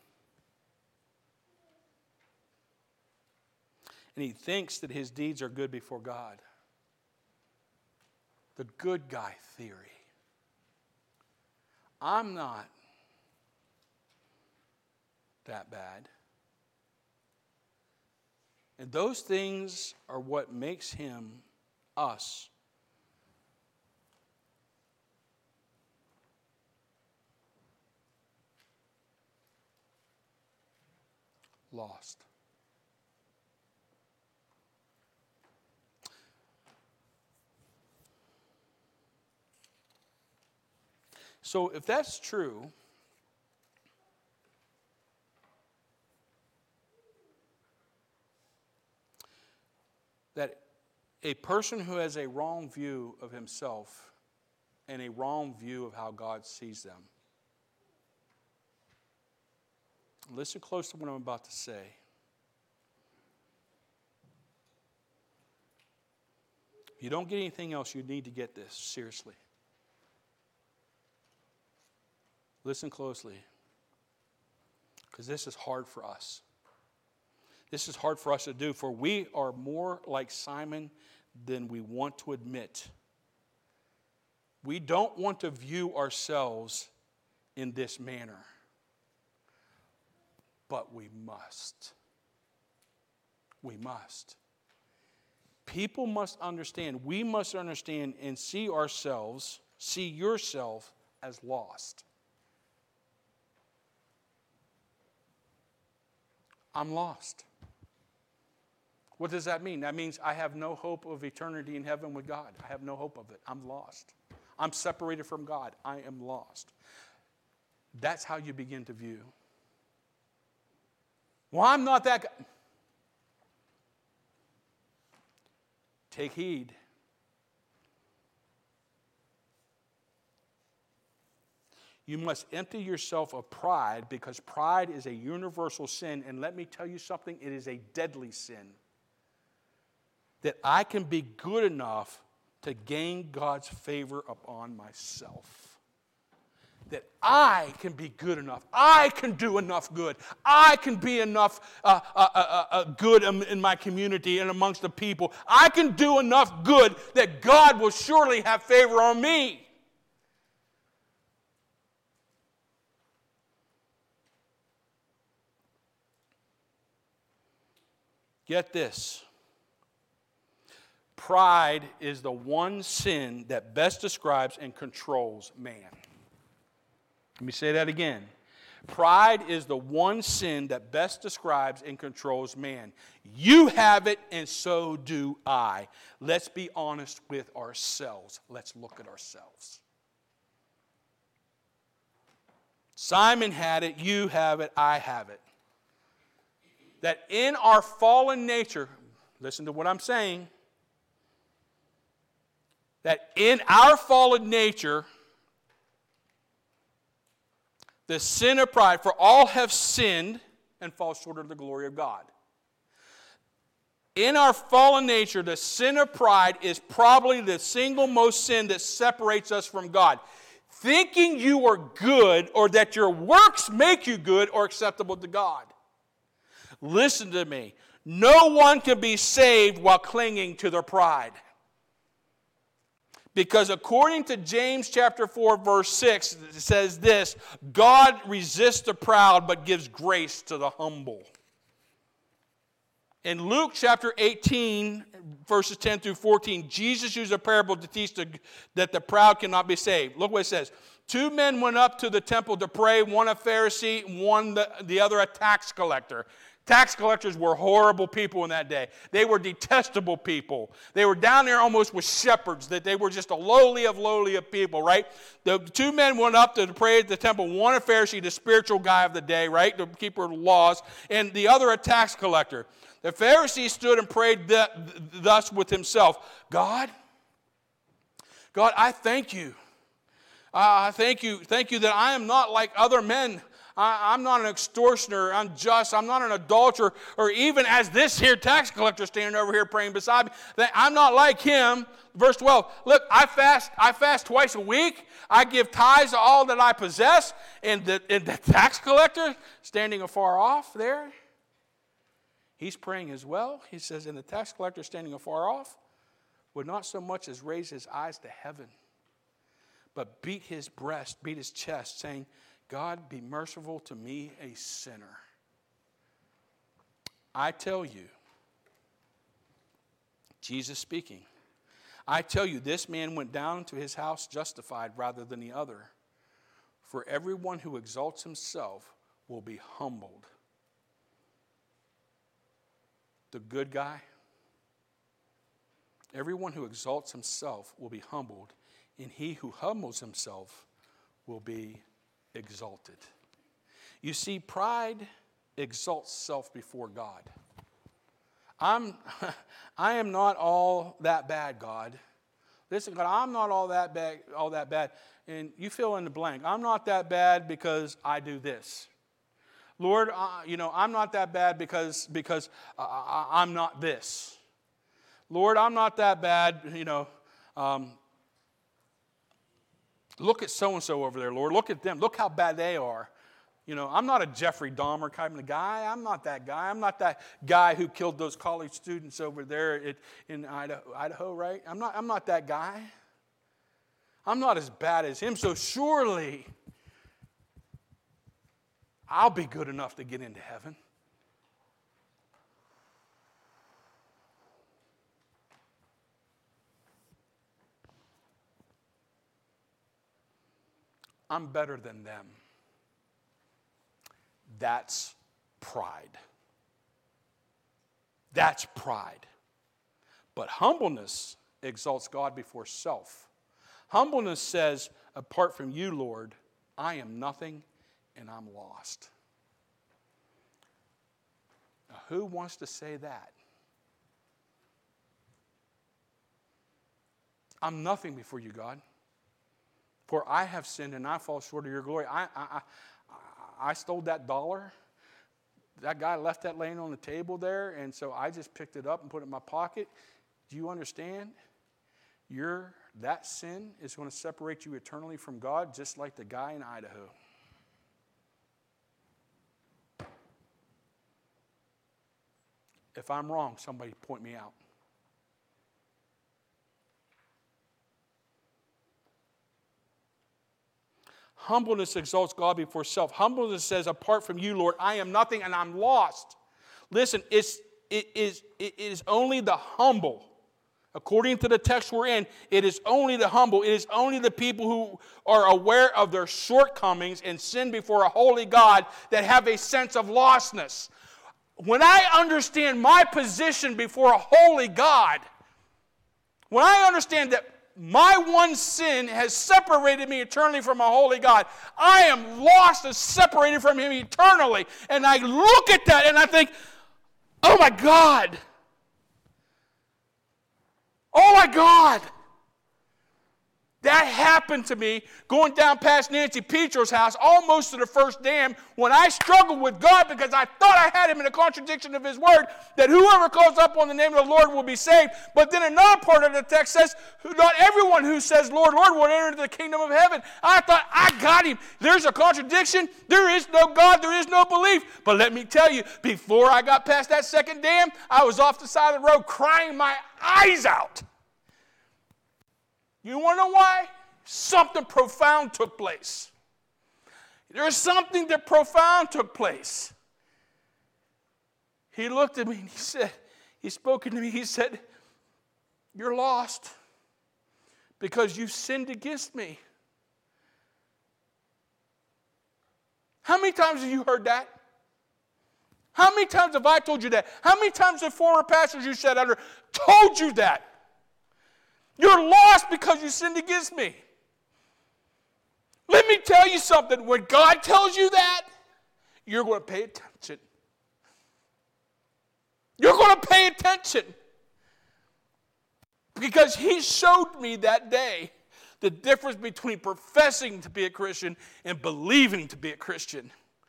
And he thinks that his deeds are good before God. The good guy theory. I'm not that bad. And those things are what makes him, us, lost. So if that's true, that a person who has a wrong view of himself and a wrong view of how God sees them, listen close to what I'm about to say. If you don't get anything else, you need to get this seriously. Listen closely, because this is hard for us. This is hard for us to do, for we are more like Simon than we want to admit. We don't want to view ourselves in this manner, but we must. We must. People must understand, we must understand and see ourselves, see yourself as lost. I'm lost. What does that mean? That means I have no hope of eternity in heaven with God. I have no hope of it. I'm lost. I'm separated from God. I am lost. That's how you begin to view. Well, I'm not that guy. Take heed. You must empty yourself of pride, because pride is a universal sin. And let me tell you something, it is a deadly sin. That I can be good enough to gain God's favor upon myself. That I can be good enough. I can do enough good. I can be enough good in my community and amongst the people. I can do enough good that God will surely have favor on me. Get this. Pride is the one sin that best describes and controls man. Let me say that again. Pride is the one sin that best describes and controls man. You have it, and so do I. Let's be honest with ourselves. Let's look at ourselves. Simon had it, you have it, I have it. That in our fallen nature, listen to what I'm saying, that in our fallen nature, the sin of pride, for all have sinned and fall short of the glory of God. In our fallen nature, the sin of pride is probably the single most sin that separates us from God. Thinking you are good or that your works make you good or acceptable to God. Listen to me. No one can be saved while clinging to their pride. Because according to James chapter 4, verse 6, it says this, God resists the proud but gives grace to the humble. In Luke chapter 18, verses 10 through 14, Jesus used a parable to teach that the proud cannot be saved. Look what it says. 2 men went up to the temple to pray, one a Pharisee, one the other a tax collector. Tax collectors were horrible people in that day. They were detestable people. They were down there almost with shepherds, that they were just a lowly of people, right? The 2 men went up to pray at the temple, one a Pharisee, the spiritual guy of the day, right, the keeper of laws, and the other a tax collector. The Pharisee stood and prayed thus with himself, God, I thank you. Thank you that I am not like other men. I'm not an extortioner, unjust, I'm not an adulterer, or even as this here tax collector standing over here praying beside me, that I'm not like him. Verse 12, look, I fast twice a week, I give tithes of all that I possess, and the tax collector standing afar off there, he's praying as well. He says, and the tax collector standing afar off would not so much as raise his eyes to heaven, but beat his chest, saying, God, be merciful to me, a sinner. I tell you, Jesus speaking, I tell you, this man went down to his house justified rather than the other. For everyone who exalts himself will be humbled. The good guy, everyone who exalts himself will be humbled, and he who humbles himself will be exalted. You see, pride exalts self before God. I am not all that bad, God. Listen, God, I'm not all that bad. And you fill in the blank. I'm not that bad because I do this. Lord, I'm not that bad because I'm not this. Lord, I'm not that bad, look at so-and-so over there, Lord. Look at them. Look how bad they are. I'm not a Jeffrey Dahmer kind of guy. I'm not that guy. I'm not that guy who killed those college students over there in Idaho, right? I'm not that guy. I'm not as bad as him, so surely I'll be good enough to get into heaven. I'm better than them. That's pride. That's pride. But humbleness exalts God before self. Humbleness says, apart from you, Lord, I am nothing and I'm lost. Now, who wants to say that? I'm nothing before you, God. For I have sinned and I fall short of your glory. I stole that $1. That guy left that laying on the table there, and so I just picked it up and put it in my pocket. Do you understand? That sin is going to separate you eternally from God, just like the guy in Idaho. If I'm wrong, somebody point me out. Humbleness exalts God before self. Humbleness says, apart from you, Lord, I am nothing and I'm lost. Listen, it is only the humble According to the text we're in, it is only the humble, it is only the people who are aware of their shortcomings and sin before a holy God that have a sense of lostness. When I understand my position before a holy God, when I understand that my one sin has separated me eternally from a holy God, I am lost and separated from Him eternally. And I look at that and I think, oh my God. Oh my God! That happened to me going down past Nancy Petro's house almost to the first dam when I struggled with God because I thought I had Him in a contradiction of His word that whoever calls up on the name of the Lord will be saved. But then another part of the text says, not everyone who says, Lord, Lord, will enter into the kingdom of heaven. I thought, I got Him. There's a contradiction. There is no God. There is no belief. But let me tell you, before I got past that second dam, I was off the side of the road crying my eyes out. You want to know why? Something profound took place. There's something that profound took place. He looked at me and he spoke to me, he said, you're lost because you've sinned against me. How many times have you heard that? How many times have I told you that? How many times have former pastors you sat under told you that? You're lost because you sinned against me. Let me tell you something. When God tells you that, you're going to pay attention. You're going to pay attention. Because He showed me that day the difference between professing to be a Christian and believing to be a Christian.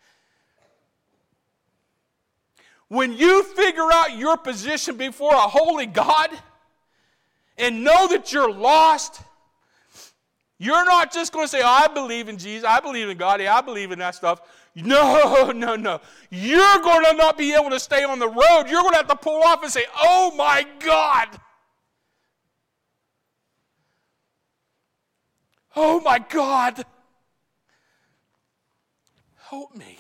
When you figure out your position before a holy God and know that you're lost, you're not just going to say, oh, I believe in Jesus, I believe in God, yeah, I believe in that stuff. No. You're going to not be able to stay on the road. You're going to have to pull off and say, oh my God. Oh my God. Help me.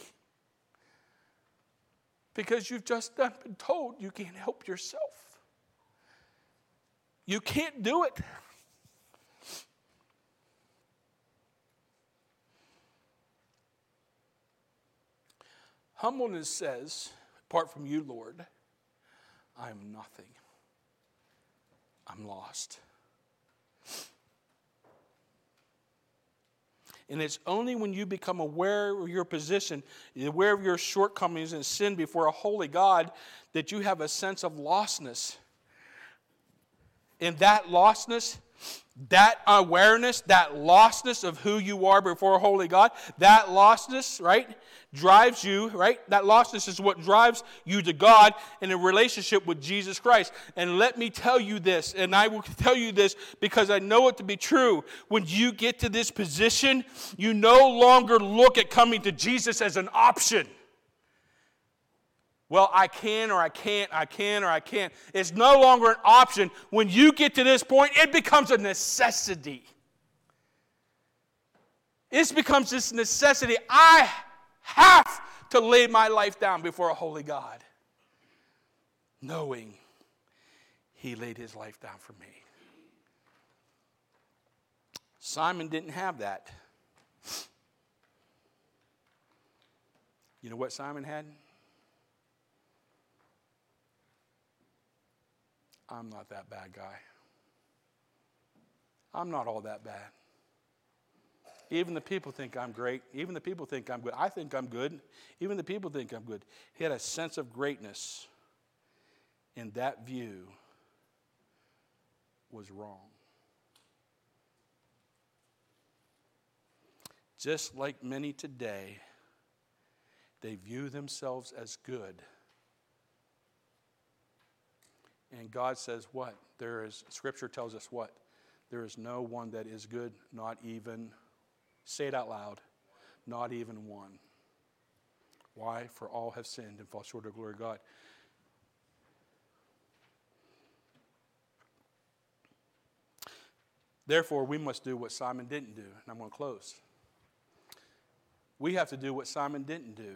Because you've just been told you can't help yourself. You can't do it. Humbleness says, apart from you, Lord, I am nothing. I'm lost. And it's only when you become aware of your position, aware of your shortcomings and sin before a holy God, that you have a sense of lostness. And that lostness, that awareness, that lostness of who you are before a holy God, that lostness, right, drives you, right? That lostness is what drives you to God in a relationship with Jesus Christ. And let me tell you this, and I will tell you this because I know it to be true. When you get to this position, you no longer look at coming to Jesus as an option. Well, I can or I can't, I can or I can't. It's no longer an option. When you get to this point, it becomes a necessity. It becomes this necessity. I have to lay my life down before a holy God, knowing He laid His life down for me. Simon didn't have that. You know what Simon had? I'm not that bad guy. I'm not all that bad. Even the people think I'm great. Even the people think I'm good. I think I'm good. Even the people think I'm good. He had a sense of greatness, and that view was wrong. Just like many today, they view themselves as good. And God says what? Scripture tells us what? There is no one that is good, not even, say it out loud, not even one. Why? For all have sinned and fall short of the glory of God. Therefore, we must do what Simon didn't do. And I'm going to close. We have to do what Simon didn't do.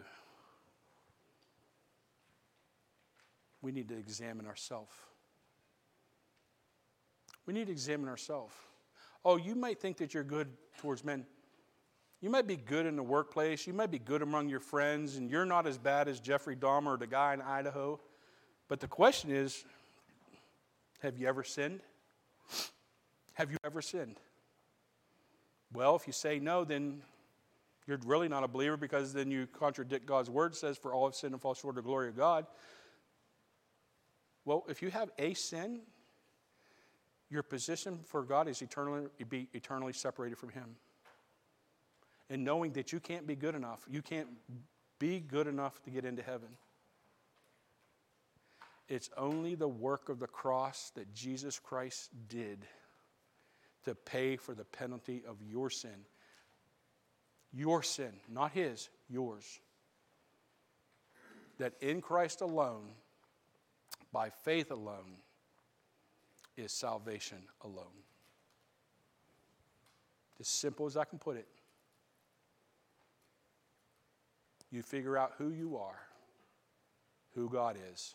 We need to examine ourselves. We need to examine ourselves. Oh, you might think that you're good towards men. You might be good in the workplace. You might be good among your friends, and you're not as bad as Jeffrey Dahmer or the guy in Idaho. But the question is, have you ever sinned? Have you ever sinned? Well, if you say no, then you're really not a believer, because then you contradict God's word. It says, for all have sinned and fall short of the glory of God. Well, if you have a sin, your position for God is be eternally separated from Him. And knowing that you can't be good enough, you can't be good enough to get into heaven. It's only the work of the cross that Jesus Christ did to pay for the penalty of your sin. Your sin, not His, yours. That in Christ alone, by faith alone, is salvation alone. As simple as I can put it. You figure out who you are, who God is.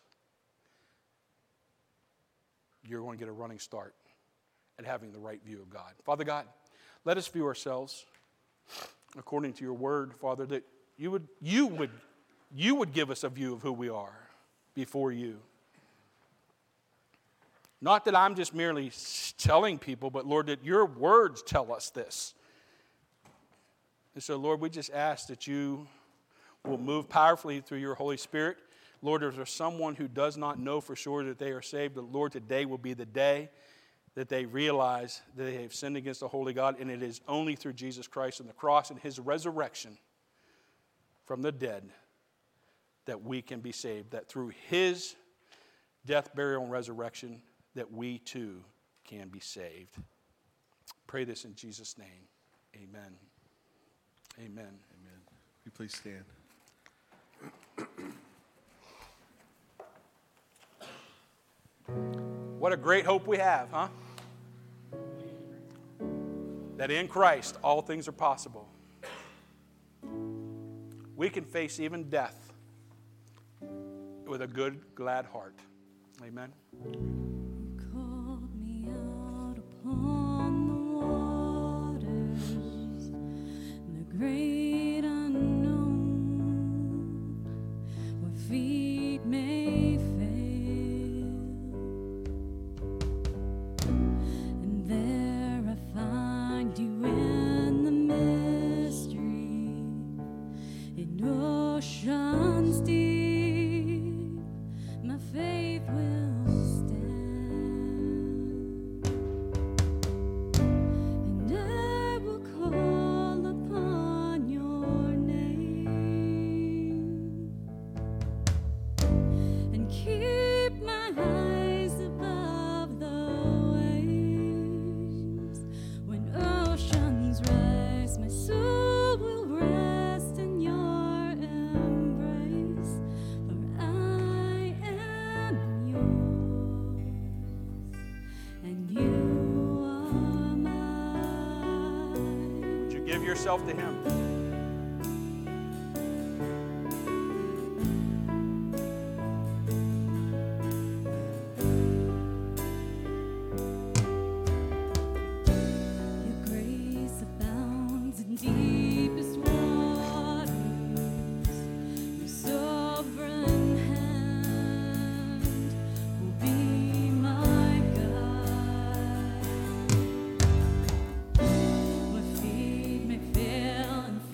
You're going to get a running start at having the right view of God. Father God, let us view ourselves according to your word, Father, that you would give us a view of who we are before you. Not that I'm just merely telling people, but Lord, that your words tell us this. And so, Lord, we just ask that you will move powerfully through your Holy Spirit. Lord, if there's someone who does not know for sure that they are saved, but Lord, today will be the day that they realize that they have sinned against the holy God, and it is only through Jesus Christ and the cross and His resurrection from the dead that we can be saved, that through His death, burial, and resurrection, that we too can be saved. Pray this in Jesus' name. Amen. Amen. Amen. Will you please stand? What a great hope we have, huh? That in Christ all things are possible. We can face even death with a good, glad heart. Amen. Called me out upon the waters, the great unknown, where feet may fail, and there I find you in the mystery, in oceans deep, my faith will stand, and I will call upon your name, and keep my eyes above the waves. When oceans rise, my soul will rest in your embrace, for I am yours, and you are mine. Would you give yourself to Him? Your grace abounds in deepest waters. Your sovereign hand will be my guide. Where feet may fail and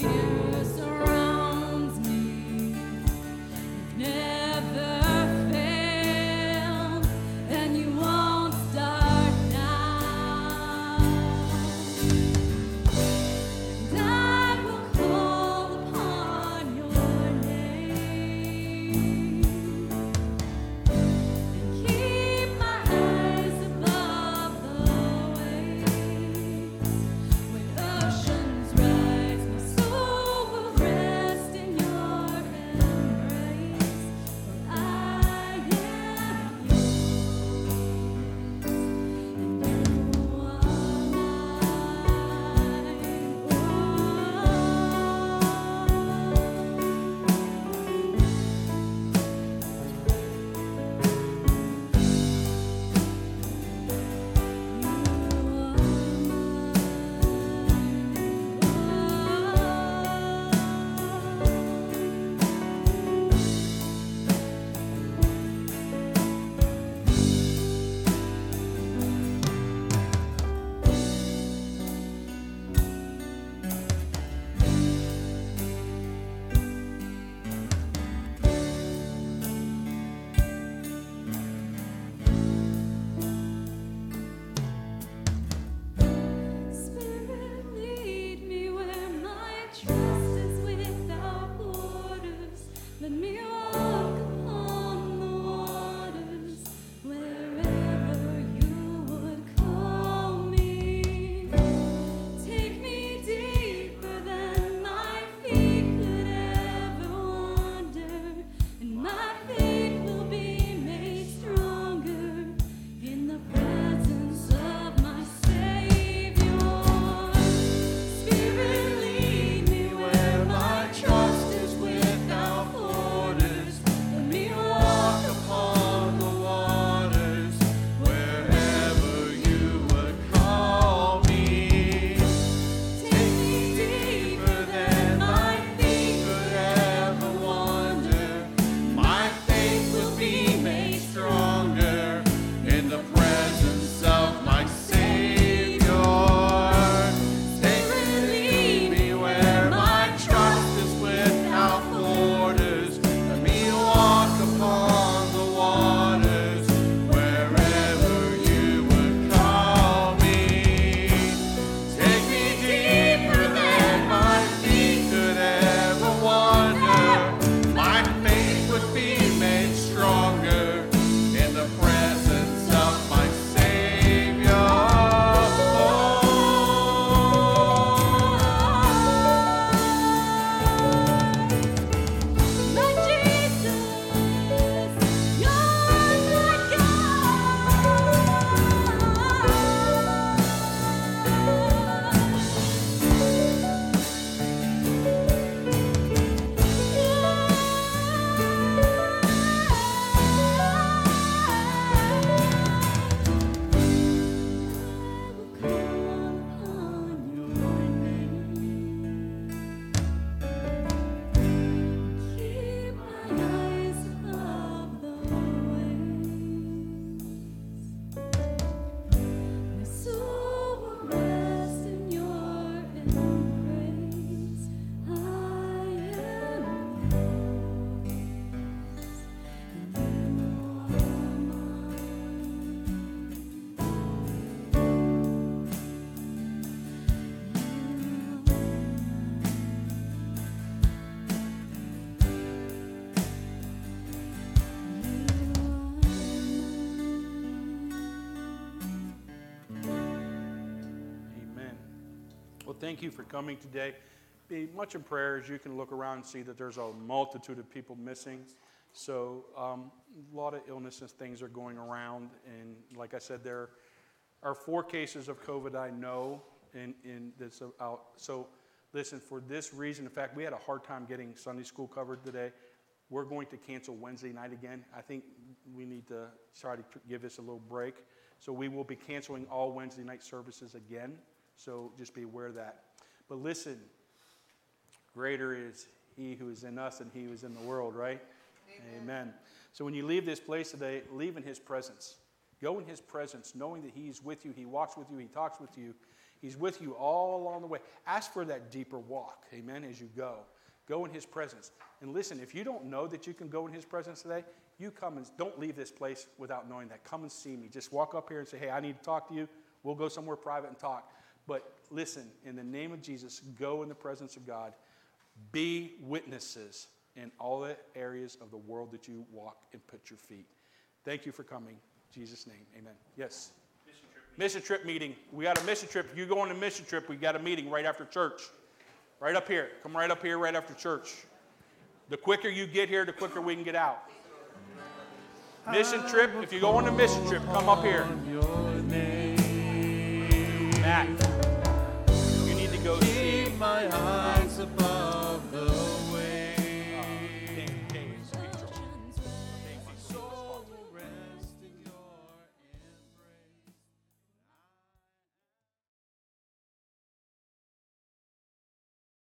Well, thank you for coming today. Be much in prayer as you can look around and see that there's a multitude of people missing. So a lot of illness and things are going around. And like I said, there are 4 cases of COVID I know in this out. So listen, for this reason, in fact, we had a hard time getting Sunday school covered today. We're going to cancel Wednesday night again. I think we need to try to give this a little break. So we will be canceling all Wednesday night services again. So just be aware of that. But listen, greater is he who is in us than he who is in the world, right? Amen. So when you leave this place today, leave in his presence. Go in his presence, knowing that he's with you, he walks with you, he talks with you. He's with you all along the way. Ask for that deeper walk, amen, as you go. Go in his presence. And listen, if you don't know that you can go in his presence today, you come and don't leave this place without knowing that. Come and see me. Just walk up here and say, hey, I need to talk to you. We'll go somewhere private and talk. But listen, in the name of Jesus, go in the presence of God. Be witnesses in all the areas of the world that you walk and put your feet. Thank you for coming. In Jesus' name, amen. Yes? Mission trip meeting. We got a mission trip. If you go on a mission trip, we got a meeting right after church. Right up here. Come right up here right after church. The quicker you get here, the quicker we can get out. Mission trip. If you go on a mission trip, come up here. Matt.